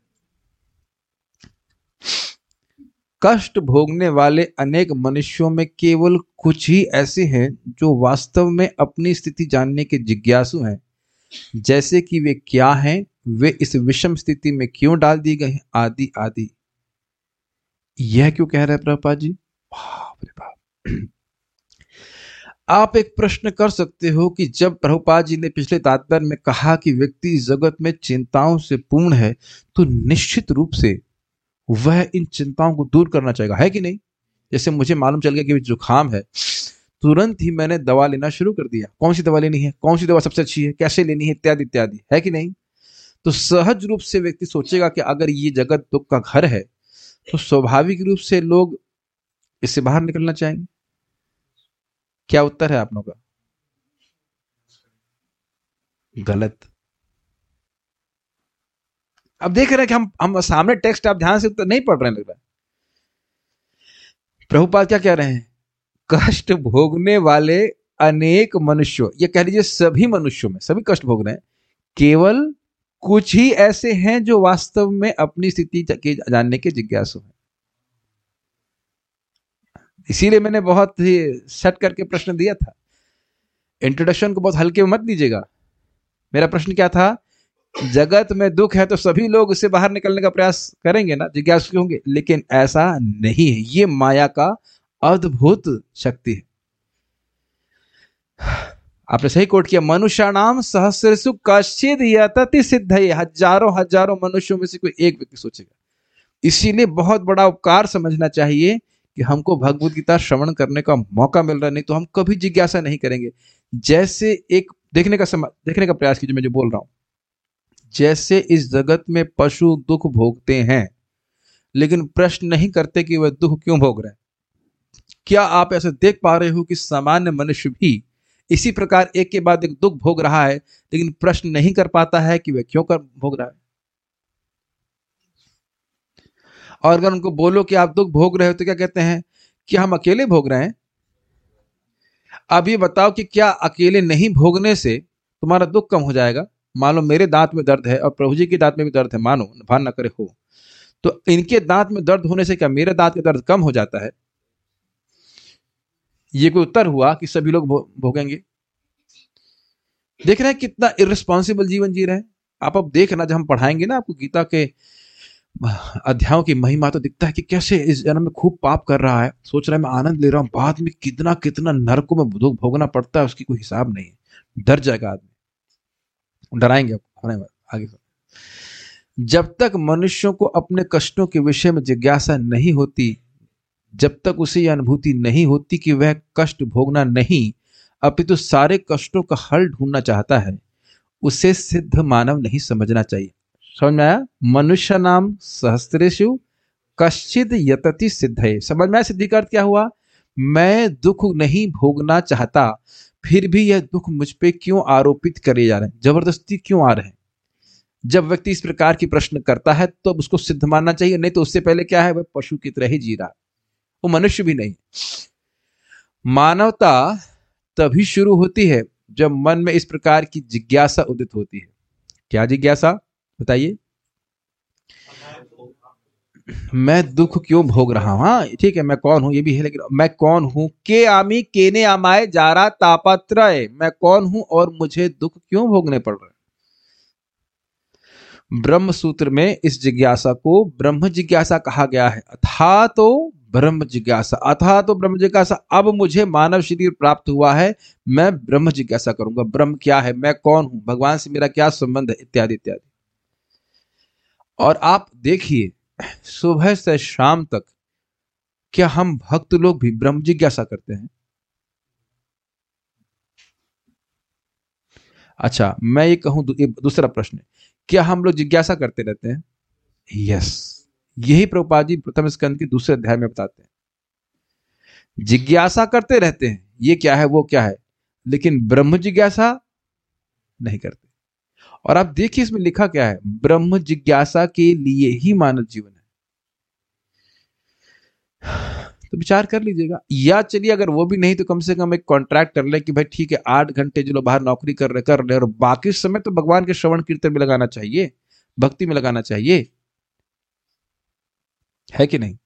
कष्ट भोगने वाले अनेक मनुष्यों में केवल कुछ ही ऐसे हैं जो वास्तव में अपनी स्थिति जानने के जिज्ञासु हैं, जैसे कि वे क्या हैं, वे इस विषम स्थिति में क्यों डाल दिए गए हैं, आदि आदि। यह क्यों कह रहे हैं प्रभुपाद जी? बाप रे बाप। आप एक प्रश्न कर सकते हो कि जब प्रभुपाद जी ने पिछले तात्पर्य में कहा कि व्यक्ति इस जगत में चिंताओं से पूर्ण है, तो निश्चित रूप से वह इन चिंताओं को दूर करना चाहेगा, है कि नहीं? जैसे मुझे मालूम चल गया कि जुकाम है, तुरंत ही मैंने दवा लेना शुरू कर दिया। कौन सी दवा लेनी है, कौन सी दवा सबसे अच्छी है, कैसे लेनी है, इत्यादि इत्यादि, है कि नहीं? तो सहज रूप से व्यक्ति सोचेगा कि अगर ये जगत दुख का घर है, तो स्वाभाविक रूप से लोग इससे बाहर निकलना चाहेंगे। क्या उत्तर है आप लोगों का? गलत। अब देख रहे हैं कि हम सामने टेक्स्ट, आप ध्यान से उत्तर नहीं पढ़ रहे हैं, लग रहा है। प्रभुपाद क्या कह रहे हैं? कष्ट भोगने वाले अनेक मनुष्यों, ये कह लीजिए सभी मनुष्यों में, सभी कष्ट भोग रहे हैं, केवल कुछ ही ऐसे हैं जो वास्तव में अपनी स्थिति जानने के जिज्ञासु हैं। इसीलिए मैंने बहुत ही सेट करके प्रश्न दिया था। इंट्रोडक्शन को बहुत हल्के में मत लीजिएगा। मेरा प्रश्न क्या था? जगत में दुख है तो सभी लोग उससे बाहर निकलने का प्रयास करेंगे ना, जिज्ञासु होंगे, लेकिन ऐसा नहीं है। ये माया का अद्भुत शक्ति है। आपने सही कोट किया, मनुष्याणाम सहस्रसु कश्चिद् यतति सिद्धये। हजारों हजारों मनुष्यों में से कोई एक व्यक्ति सोचेगा। इसीलिए बहुत बड़ा उपकार समझना चाहिए कि हमको भगवद गीता श्रवण करने का मौका मिल रहा है, नहीं तो हम कभी जिज्ञासा नहीं करेंगे। जैसे एक देखने का प्रयास कीजिए मैं जो बोल रहा हूं। जैसे इस जगत में पशु दुख भोगते हैं, लेकिन प्रश्न नहीं करते कि वह दुख क्यों भोग रहे हैं। क्या आप ऐसा देख पा रहे हो कि सामान्य मनुष्य भी इसी प्रकार एक के बाद एक दुख भोग रहा है, लेकिन प्रश्न नहीं कर पाता है कि वह क्यों कर भोग रहा है? और अगर उनको बोलो कि आप दुख भोग रहे हो, तो क्या कहते हैं कि हम अकेले भोग रहे हैं। अब ये बताओ कि क्या अकेले नहीं भोगने से तुम्हारा दुख कम हो जाएगा? मान लो मेरे दांत में दर्द है और प्रभु जी के दांत में भी दर्द है, मानो भान ना करे हो, तो इनके दांत में दर्द होने से क्या मेरे दांत का दर्द कम हो जाता है? ये कोई उत्तर हुआ कि सभी लोग भोगेंगे? देख रहे हैं कितना इर्रिस्पॉन्सिबल जीवन जी रहे हैं आप। अब देखना, जब हम पढ़ाएंगे ना आपको गीता के अध्यायों की महिमा, तो दिखता है कि कैसे इस जन्म में खूब पाप कर रहा है, सोच रहा है मैं आनंद ले रहा हूं, बाद में कितना कितना नरकों में दुख भोगना पड़ता है, उसकी कोई हिसाब नहीं है। डर जाएगा आदमी। डराएंगे आगे। जब तक मनुष्यों को अपने कष्टों के विषय में जिज्ञासा नहीं होती, जब तक उसे यह अनुभूति नहीं होती कि वह कष्ट भोगना नहीं अपितु सारे कष्टों का हल ढूंढना चाहता है, उसे सिद्ध मानव नहीं समझना चाहिए। समझ में आया? मनुष्य नाम सहस्रेषु कश्चिद यतति सिद्धये। समझ में आया सिद्धि का अर्थ क्या हुआ? मैं दुख नहीं भोगना चाहता, फिर भी यह दुख मुझ पे क्यों आरोपित करे जा रहे हैं, जबरदस्ती क्यों आ रहे हैं? जब व्यक्ति इस प्रकार की प्रश्न करता है तो उसको सिद्ध मानना चाहिए, नहीं तो उससे पहले क्या है, वह पशु की तरह ही जी रहा है, वो मनुष्य भी नहीं। मानवता तभी शुरू होती है जब मन में इस प्रकार की जिज्ञासा उदित होती है। क्या जिज्ञासा बताइए? मैं दुख क्यों भोग रहा हूं? हाँ ठीक है, मैं कौन हूं ये भी है, लेकिन मैं कौन हूं? के आमी केने आमाए जारा तापत्रय। मैं कौन हूं और मुझे दुख क्यों भोगने पड़ रहे हैं? ब्रह्म सूत्र में इस जिज्ञासा को ब्रह्म जिज्ञासा कहा गया है। अथा तो ब्रह्म जिज्ञासा, अथा तो ब्रह्म जिज्ञासा। अब मुझे मानव शरीर प्राप्त हुआ है, मैं ब्रह्म जिज्ञासा करूंगा। ब्रह्म क्या है, मैं कौन हूं, भगवान से मेरा क्या संबंध है, इत्यादि इत्यादि। और आप देखिए, सुबह से शाम तक क्या हम भक्त लोग भी ब्रह्म जिज्ञासा करते हैं? अच्छा, मैं ये कहूं, दूसरा प्रश्न, क्या हम लोग जिज्ञासा करते रहते हैं? यस, यही प्रभुपाद जी प्रथम स्कंद के दूसरे अध्याय में बताते हैं। जिज्ञासा करते रहते हैं, ये क्या है वो क्या है, लेकिन ब्रह्म जिज्ञासा नहीं करते। और आप देखिए इसमें लिखा क्या है, ब्रह्म जिज्ञासा के लिए ही मानव जीवन है। तो विचार कर लीजिएगा, या चलिए अगर वो भी नहीं तो कम से कम एक कॉन्ट्रैक्ट कर ले कि भाई ठीक है 8 घंटे जो लोग बाहर नौकरी कर रहे और बाकी समय तो भगवान के श्रवण कीर्तन में लगाना चाहिए, भक्ति में लगाना चाहिए, है कि नहीं।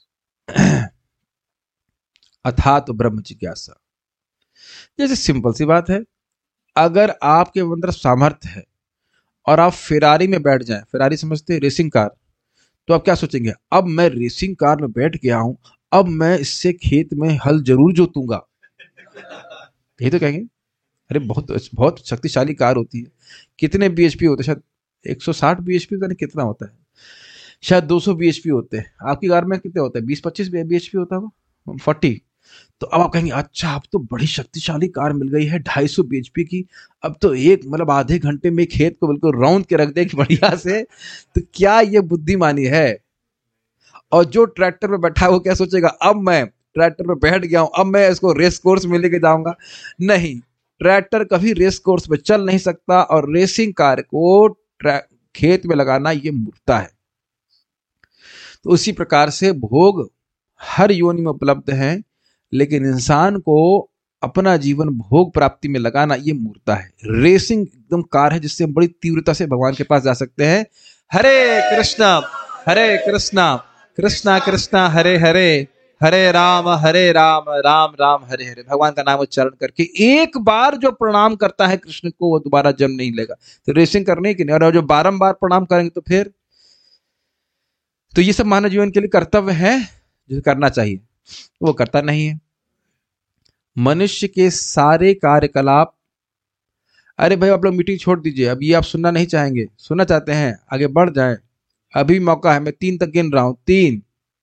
अथात ब्रह्म जिज्ञासा, जैसे सिंपल सी बात है, अगर आपके अंदर सामर्थ्य है और आप फेरारी में बैठ जाएं, फेरारी समझते हैं रेसिंग कार, तो आप क्या सोचेंगे, अब मैं रेसिंग कार में बैठ गया हूं, अब मैं इससे खेत में हल जरूर जोतूंगा, यही तो कहेंगे। अरे बहुत बहुत शक्तिशाली कार होती है, कितने बीएचपी होते हैं, शायद 160 बीएचपी का नहीं कितना होता है, शायद 200 बीएचपी होते हैं। आपकी कार में कितने होते हैं, 20-25 बीएचपी होता है, 40। तो अब आप कहेंगे अच्छा अब तो बड़ी शक्तिशाली कार मिल गई है 250 बीएचपी की, अब तो एक मतलब आधे घंटे में खेत को बिल्कुल राउंड के रख देगी बढ़िया से। तो क्या ये बुद्धिमानी है। और जो ट्रैक्टर में बैठा है वो क्या सोचेगा, अब मैं ट्रैक्टर में बैठ गया हूं, अब मैं इसको रेस कोर्स में लेके जाऊंगा। नहीं, ट्रैक्टर कभी रेस कोर्स में चल नहीं सकता, और रेसिंग कार को खेत में लगाना ये मूर्खता है। तो उसी प्रकार से भोग हर योनि में उपलब्ध हैं, लेकिन इंसान को अपना जीवन भोग प्राप्ति में लगाना ये मूर्खता है। रेसिंग एकदम कार है जिससे हम बड़ी तीव्रता से भगवान के पास जा सकते हैं। हरे कृष्णा कृष्णा कृष्णा हरे हरे, हरे राम राम राम हरे हरे। भगवान का नाम उच्चारण करके एक बार जो प्रणाम करता है कृष्ण को, वो दोबारा जन्म नहीं लेगा। तो रेसिंग करने की नहीं, और जो बारंबार प्रणाम करेंगे तो फिर, तो ये सब मानव जीवन के लिए कर्तव्य है जो करना चाहिए, वो करता नहीं है। मनुष्य के सारे कार्यकलाप, अरे भाई आप लोग मीटिंग छोड़ दीजिए, अब ये आप सुनना नहीं चाहेंगे, सुनना चाहते हैं आगे बढ़ जाएं, अभी मौका है, मैं 3 तक गिन रहा हूं, 3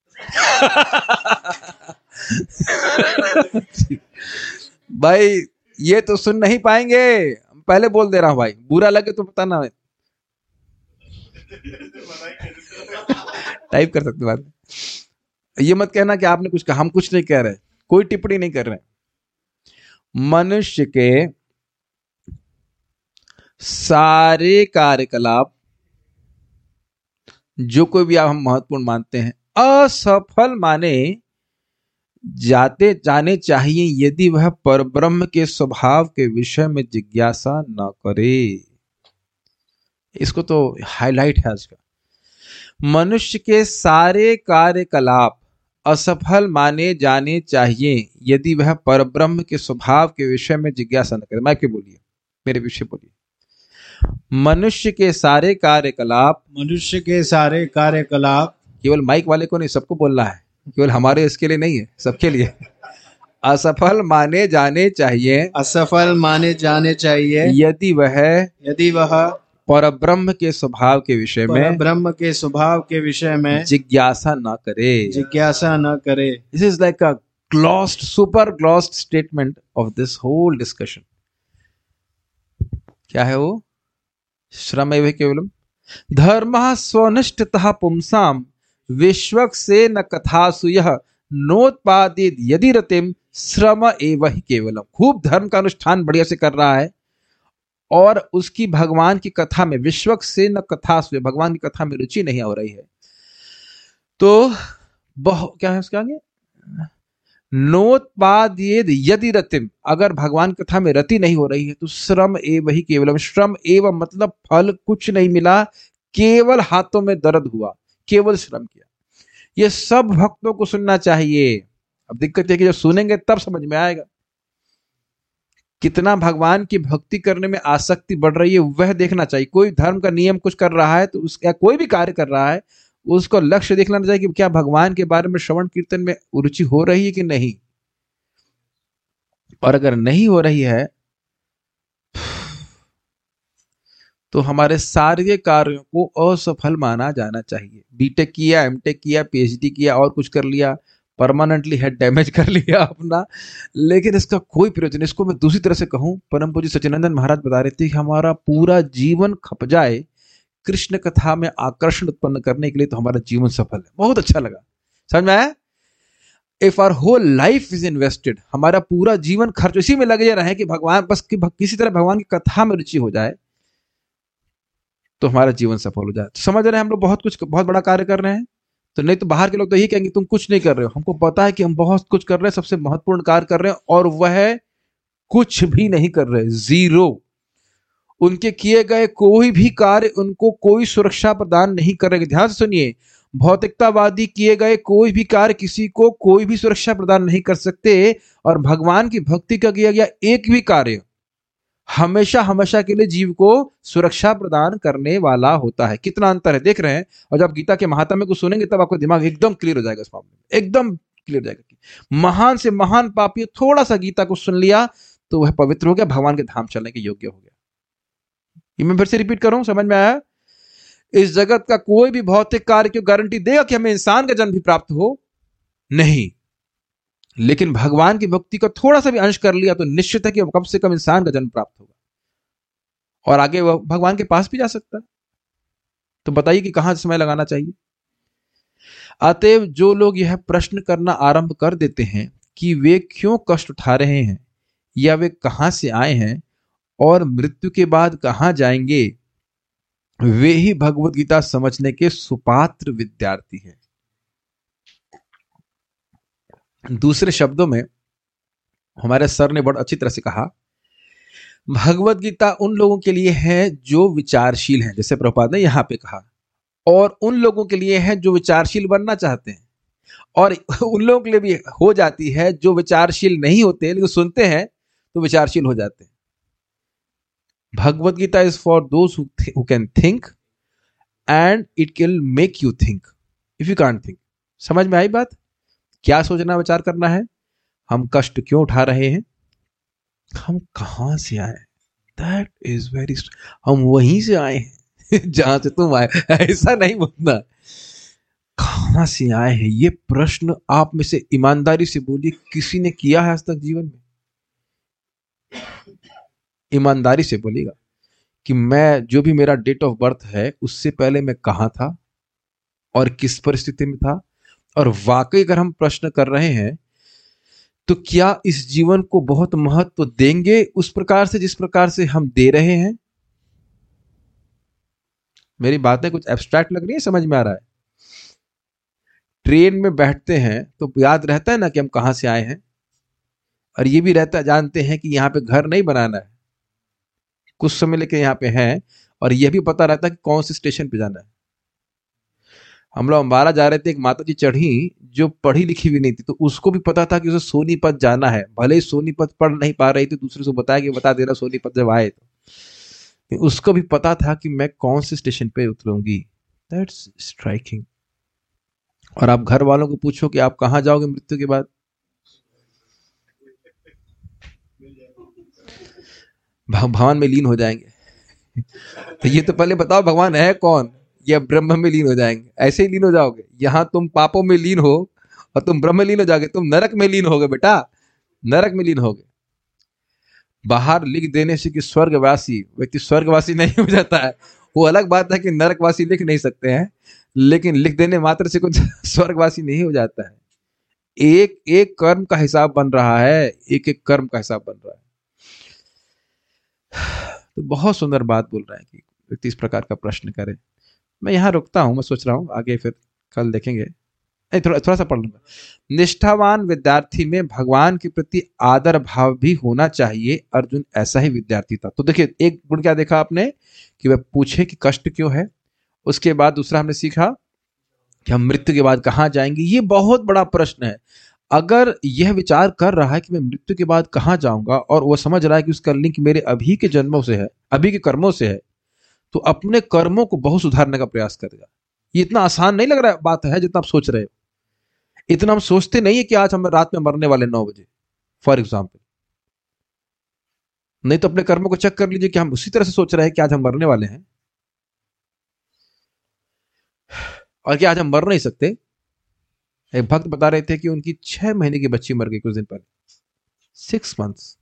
भाई ये तो सुन नहीं पाएंगे, पहले बोल दे रहा हूं भाई, बुरा लगे तो बताना, टाइप कर सकते बाद में। ये मत कहना कि आपने कुछ कहा, हम कुछ नहीं कह रहे, कोई टिप्पणी नहीं कर रहे। मनुष्य के सारे कार्यकलाप जो कोई भी आप हम महत्वपूर्ण मानते हैं, असफल माने जाने चाहिए यदि वह परब्रह्म के स्वभाव के विषय में जिज्ञासा न करे। इसको तो हाईलाइट है आज का। मनुष्य के सारे कार्यकलाप असफल माने जाने चाहिए यदि वह परब्रह्म के स्वभाव के विषय में जिज्ञासा न करे। मैं क्यों बोलिए, मेरे पीछे बोलिए। मनुष्य के सारे कार्यकलाप,
मनुष्य के सारे कार्यकलाप,
केवल माइक वाले को नहीं, सबको बोलना है, केवल हमारे इसके लिए नहीं है, सबके लिए। असफल माने जाने चाहिए,
असफल माने जाने चाहिए
यदि वह परब्रह्म के स्वभाव के विषय में,
ब्रह्म के स्वभाव के विषय में
जिज्ञासा न करे।
This
is like a glossed, super glossed statement of this whole discussion. क्या है वो? श्रमेव केवलम धर्मः स्वनिष्ठतः पुंसाम विश्वक्सेन न कथासु यः नोत्पादित यदि रतिम श्रम एव ही केवलम। खूब धर्म का अनुष्ठान बढ़िया से कर रहा है और उसकी भगवान की कथा में, विश्वक्सेन कथासु, भगवान की कथा में रुचि नहीं हो रही है, तो क्या है उसके आगे, नोत्पादित यदि रतिम, अगर भगवान कथा में रति नहीं हो रही है तो श्रम एव ही केवलम। श्रम एव मतलब फल कुछ नहीं मिला, केवल हाथों में दर्द हुआ, केवल श्रम किया। ये सब भक्तों को सुनना चाहिए। अब दिक्कत है कि जब सुनेंगे तब समझ में आएगा कितना भगवान की भक्ति करने में आसक्ति बढ़ रही है, वह देखना चाहिए। कोई धर्म का नियम कुछ कर रहा है तो उसका, कोई भी कार्य कर रहा है उसको लक्ष्य देखना चाहिए कि क्या भगवान के बारे में श्रवण कीर्तन में रुचि हो रही है कि नहीं। और अगर नहीं हो रही है तो हमारे सारे कार्यों को असफल माना जाना चाहिए। बीटेक किया, एमटेक किया, पीएचडी किया और कुछ कर लिया, परमानेंटली हेड डैमेज कर लिया अपना, लेकिन इसका कोई प्रयोजन। इसको मैं दूसरी तरह से कहूं, परम पूज्य सच्चिदानंद महाराज बता रहे थे कि हमारा पूरा जीवन खप जाए कृष्ण कथा में आकर्षण उत्पन्न करने के लिए तो हमारा जीवन सफल है। बहुत अच्छा लगा, समझ में आया? If our whole life is invested, हमारा पूरा जीवन खर्च इसी में लगे रहे कि भगवान, बस कि किसी तरह भगवान की कथा में रुचि हो जाए, तो हमारा जीवन सफल हो जाए। तो समझ रहे हैं हम लोग बहुत बड़ा कार्य कर रहे हैं। तो नहीं तो बाहर के लोग तो यही कहेंगे तुम कुछ नहीं कर रहे हो। हमको पता है कि हम बहुत कुछ कर रहे हैं, सबसे महत्वपूर्ण कार्य कर रहे हैं, और वह कुछ भी नहीं कर रहे, जीरो। उनके किए गए कोई भी कार्य उनको कोई सुरक्षा प्रदान नहीं करेगा। ध्यान से सुनिए, भौतिकतावादी किए गए कोई भी कार्य किसी को कोई भी सुरक्षा प्रदान नहीं कर सकते, और भगवान की भक्ति का किया गया एक भी कार्य हमेशा हमेशा के लिए जीव को सुरक्षा प्रदान करने वाला होता है। कितना अंतर है देख रहे हैं। और जब गीता के महात्म्य को सुनेंगे तब आपको दिमाग एकदम क्लियर हो जाएगा इस मामले में, एकदम क्लियर हो जाएगा कि महान से महान पापी थोड़ा सा गीता को सुन लिया तो वह पवित्र हो गया, भगवान के धाम चलने के योग्य हो गया। ये मैं फिर से रिपीट करूं, समझ में आया? इस जगत का कोई भी भौतिक कार्य क्यों गारंटी देगा कि हमें इंसान का जन्म भी प्राप्त हो? नहीं। लेकिन भगवान की भक्ति का थोड़ा सा भी अंश कर लिया तो निश्चित है कि कम से कम इंसान का जन्म प्राप्त होगा, और आगे वह भगवान के पास भी जा सकता है। तो बताइए कि कहां समय लगाना चाहिए। अतएव जो लोग यह प्रश्न करना आरंभ कर देते हैं कि वे क्यों कष्ट उठा रहे हैं, या वे कहां से आए हैं और मृत्यु के बाद कहां जाएंगे, वे ही भगवत गीता समझने के सुपात्र विद्यार्थी हैं। दूसरे शब्दों में हमारे सर ने बहुत अच्छी तरह से कहा, भगवत गीता उन लोगों के लिए है जो विचारशील हैं, जैसे प्रभुपाद ने यहां पे कहा, और उन लोगों के लिए है जो विचारशील बनना चाहते हैं, और उन लोगों के लिए भी हो जाती है जो विचारशील नहीं होते लेकिन सुनते हैं तो विचारशील हो जाते हैं। Bhagavad Gita is for those who can think and it can make you think if you can't think. समझ में आई बात? क्या सोचना विचार करना है, हम कष्ट क्यों उठा रहे हैं, हम कहां से आए, दैट इज वेरी, हम वहीं से आए हैं जहां से तुम आए। ऐसा नहीं बोलना कहां से आए हैं। ये प्रश्न आप में से ईमानदारी से बोलिए, किसी ने किया है आज तक जीवन में? ईमानदारी से बोलिएगा कि मैं, जो भी मेरा डेट ऑफ बर्थ है, उससे पहले मैं कहां था और किस परिस्थिति में था। और वाकई अगर हम प्रश्न कर रहे हैं तो क्या इस जीवन को बहुत महत्व देंगे उस प्रकार से जिस प्रकार से हम दे रहे हैं? मेरी बातें कुछ एब्स्ट्रैक्ट लग रही है, समझ में आ रहा है? ट्रेन में बैठते हैं तो याद रहता है ना कि हम कहां से आए हैं, और ये भी रहता, जानते हैं कि यहां पे घर नहीं बनाना है, कुछ समय लेके यहां पे हैं, और यह भी पता रहता है कि कौन से स्टेशन पे जाना है। हम लोग अम्बाला जा रहे थे, एक माता जी चढ़ी जो पढ़ी लिखी भी नहीं थी, तो उसको भी पता था कि उसे सोनीपत जाना है। भले ही सोनीपत पढ़ नहीं पा रही थी, दूसरे से बताया कि बता देना सोनीपत जब आए तो उसको भी पता था कि मैं कौन से स्टेशन पे उतरूंगी। That's striking. और आप घर वालों को पूछो कि आप कहां जाओगे मृत्यु के बाद, भगवान में लीन हो जाएंगे। तो ये तो पहले बताओ भगवान है कौन, या ब्रह्म में लीन हो जाएंगे? ऐसे ही लीन हो जाओगे। यहां तुम पापों में लीन हो और तुम ब्रह्म में लीन हो जाओगे, तुम नरक में लीन होगे बेटा, नरक में लीन होगे। बाहर लिख देने से कि स्वर्गवासी, व्यक्ति स्वर्गवासी नहीं हो जाता है, वो अलग बात है कि नरकवासी लिख नहीं सकते हैं, लेकिन लिख देने मात्र से कुछ स्वर्गवासी नहीं हो जाता है। एक एक कर्म का हिसाब बन रहा है, एक एक कर्म का हिसाब बन रहा है। तो बहुत सुंदर बात बोल रहा है कि व्यक्ति इस प्रकार का प्रश्न करे। मैं यहां रुकता हूं, मैं सोच रहा हूं आगे फिर कल देखेंगे। थोड़ा सा पढ़ लूंगा। निष्ठावान विद्यार्थी में भगवान के प्रति आदर भाव भी होना चाहिए। अर्जुन ऐसा ही विद्यार्थी था। तो देखिए, एक गुण क्या देखा आपने कि वह पूछे कि कष्ट क्यों है। उसके बाद दूसरा हमने सीखा कि हम मृत्यु के बाद कहां जाएंगे। ये बहुत बड़ा प्रश्न है। अगर यह विचार कर रहा है कि मैं मृत्यु के बाद कहां जाऊंगा, और वह समझ रहा है कि उसका लिंक मेरे अभी के जन्मों से है, अभी के कर्मों से है, तो अपने कर्मों को बहुत सुधारने का प्रयास करेगा। ये इतना आसान नहीं लग रहा बात है जितना आप सोच रहे हो। इतना हम सोचते नहीं है कि आज हम रात में मरने वाले 9 बजे फॉर एग्जाम्पल। नहीं तो अपने कर्मों को चेक कर लीजिए कि हम उसी तरह से सोच रहे हैं कि आज हम मरने वाले हैं, और क्या आज हम मर नहीं सकते। एक भक्त बता रहे थे कि उनकी 6 महीने की बच्ची मर गई कुछ दिन पहले, 6 मंथ्स।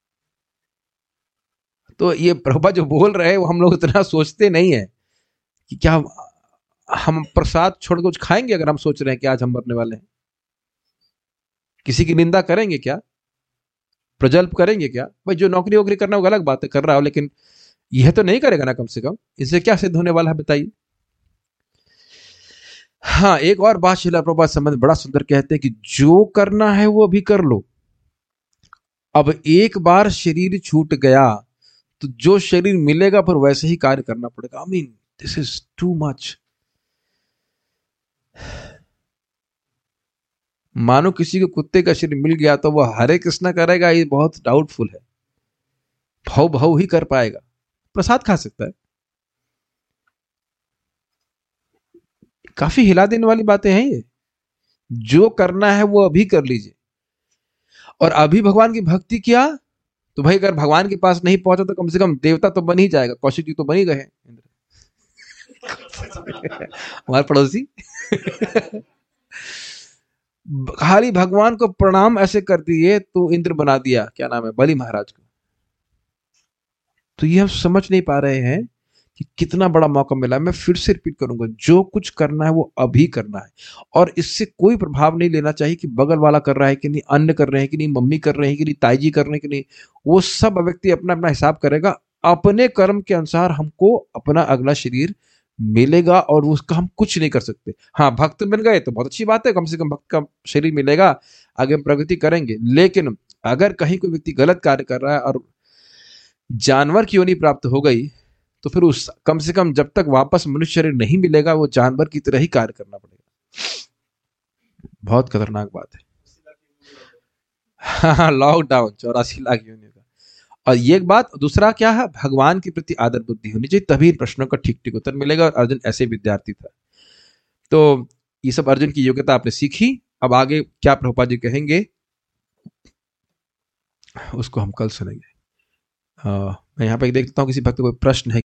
तो ये प्रभुपा जो बोल रहे हैं वो हम लोग इतना सोचते नहीं है कि क्या हम प्रसाद छोड़ कुछ खाएंगे अगर हम सोच रहे हैं कि आज हम मरने वाले हैं। किसी की निंदा करेंगे क्या, प्रजल्प करेंगे क्या? भाई जो नौकरी वोकरी करना वो अलग बात है, कर रहा हो, लेकिन यह तो नहीं करेगा ना कम से कम, इससे क्या सिद्ध होने वाला है बताइए। हाँ, एक और बात श्रील प्रभुपाद संबंध बड़ा सुंदर कहते हैं कि जो करना है वो अभी कर लो। अब एक बार शरीर छूट गया तो जो शरीर मिलेगा पर वैसे ही कार्य करना पड़ेगा। I mean this is too much. मानो किसी को कुत्ते का शरीर मिल गया तो वह हरे कृष्णा करेगा, ये बहुत डाउटफुल है। भाव भाव ही कर पाएगा, प्रसाद खा सकता है। काफी हिला देने वाली बातें हैं ये। जो करना है वो अभी कर लीजिए, और अभी भगवान की भक्ति किया तो भाई अगर भगवान के पास नहीं पहुंचा तो कम से कम देवता तो बन ही जाएगा। कौशिक जी तो बन ही गए हमारे पड़ोसी खाली भगवान को प्रणाम ऐसे कर दिए तो इंद्र बना दिया, क्या नाम है, बलि महाराज को। तो ये हम समझ नहीं पा रहे हैं कि कितना बड़ा मौका मिला। मैं फिर से रिपीट करूंगा, जो कुछ करना है वो अभी करना है, और इससे कोई प्रभाव नहीं लेना चाहिए कि बगल वाला कर रहा है कि नहीं, अन्य कर रहे हैं कि नहीं, मम्मी कर रहे हैं कि नहीं, ताई जी कर रहे हैं कि नहीं। वो सब व्यक्ति अपना अपना हिसाब करेगा। अपने कर्म के अनुसार हमको अपना अगला शरीर मिलेगा और उसका हम कुछ नहीं कर सकते। हाँ, भक्त मिल गए तो बहुत अच्छी बात है, कम से कम भक्त का शरीर मिलेगा, आगे हम प्रगति करेंगे। लेकिन अगर कहीं कोई व्यक्ति गलत कार्य कर रहा है और जानवर की योनि प्राप्त हो गई तो फिर उस कम से कम जब तक वापस मनुष्य शरीर नहीं मिलेगा वो जानवर की तरह ही कार्य करना पड़ेगा। बहुत खतरनाक बात है। हाँ, लॉकडाउन 84 लाख योनियों का। और ये एक बात, दूसरा क्या है, भगवान के प्रति आदर बुद्धि होनी चाहिए, तभी इन प्रश्नों का ठीक ठीक उत्तर मिलेगा। और अर्जुन ऐसे विद्यार्थी था। तो ये सब अर्जुन की योग्यता आपने सीखी। अब आगे क्या प्रभुपाद जी कहेंगे उसको हम कल सुनेंगे। मैं यहाँ पे देख लेता हूँ किसी भक्त को कोई प्रश्न है।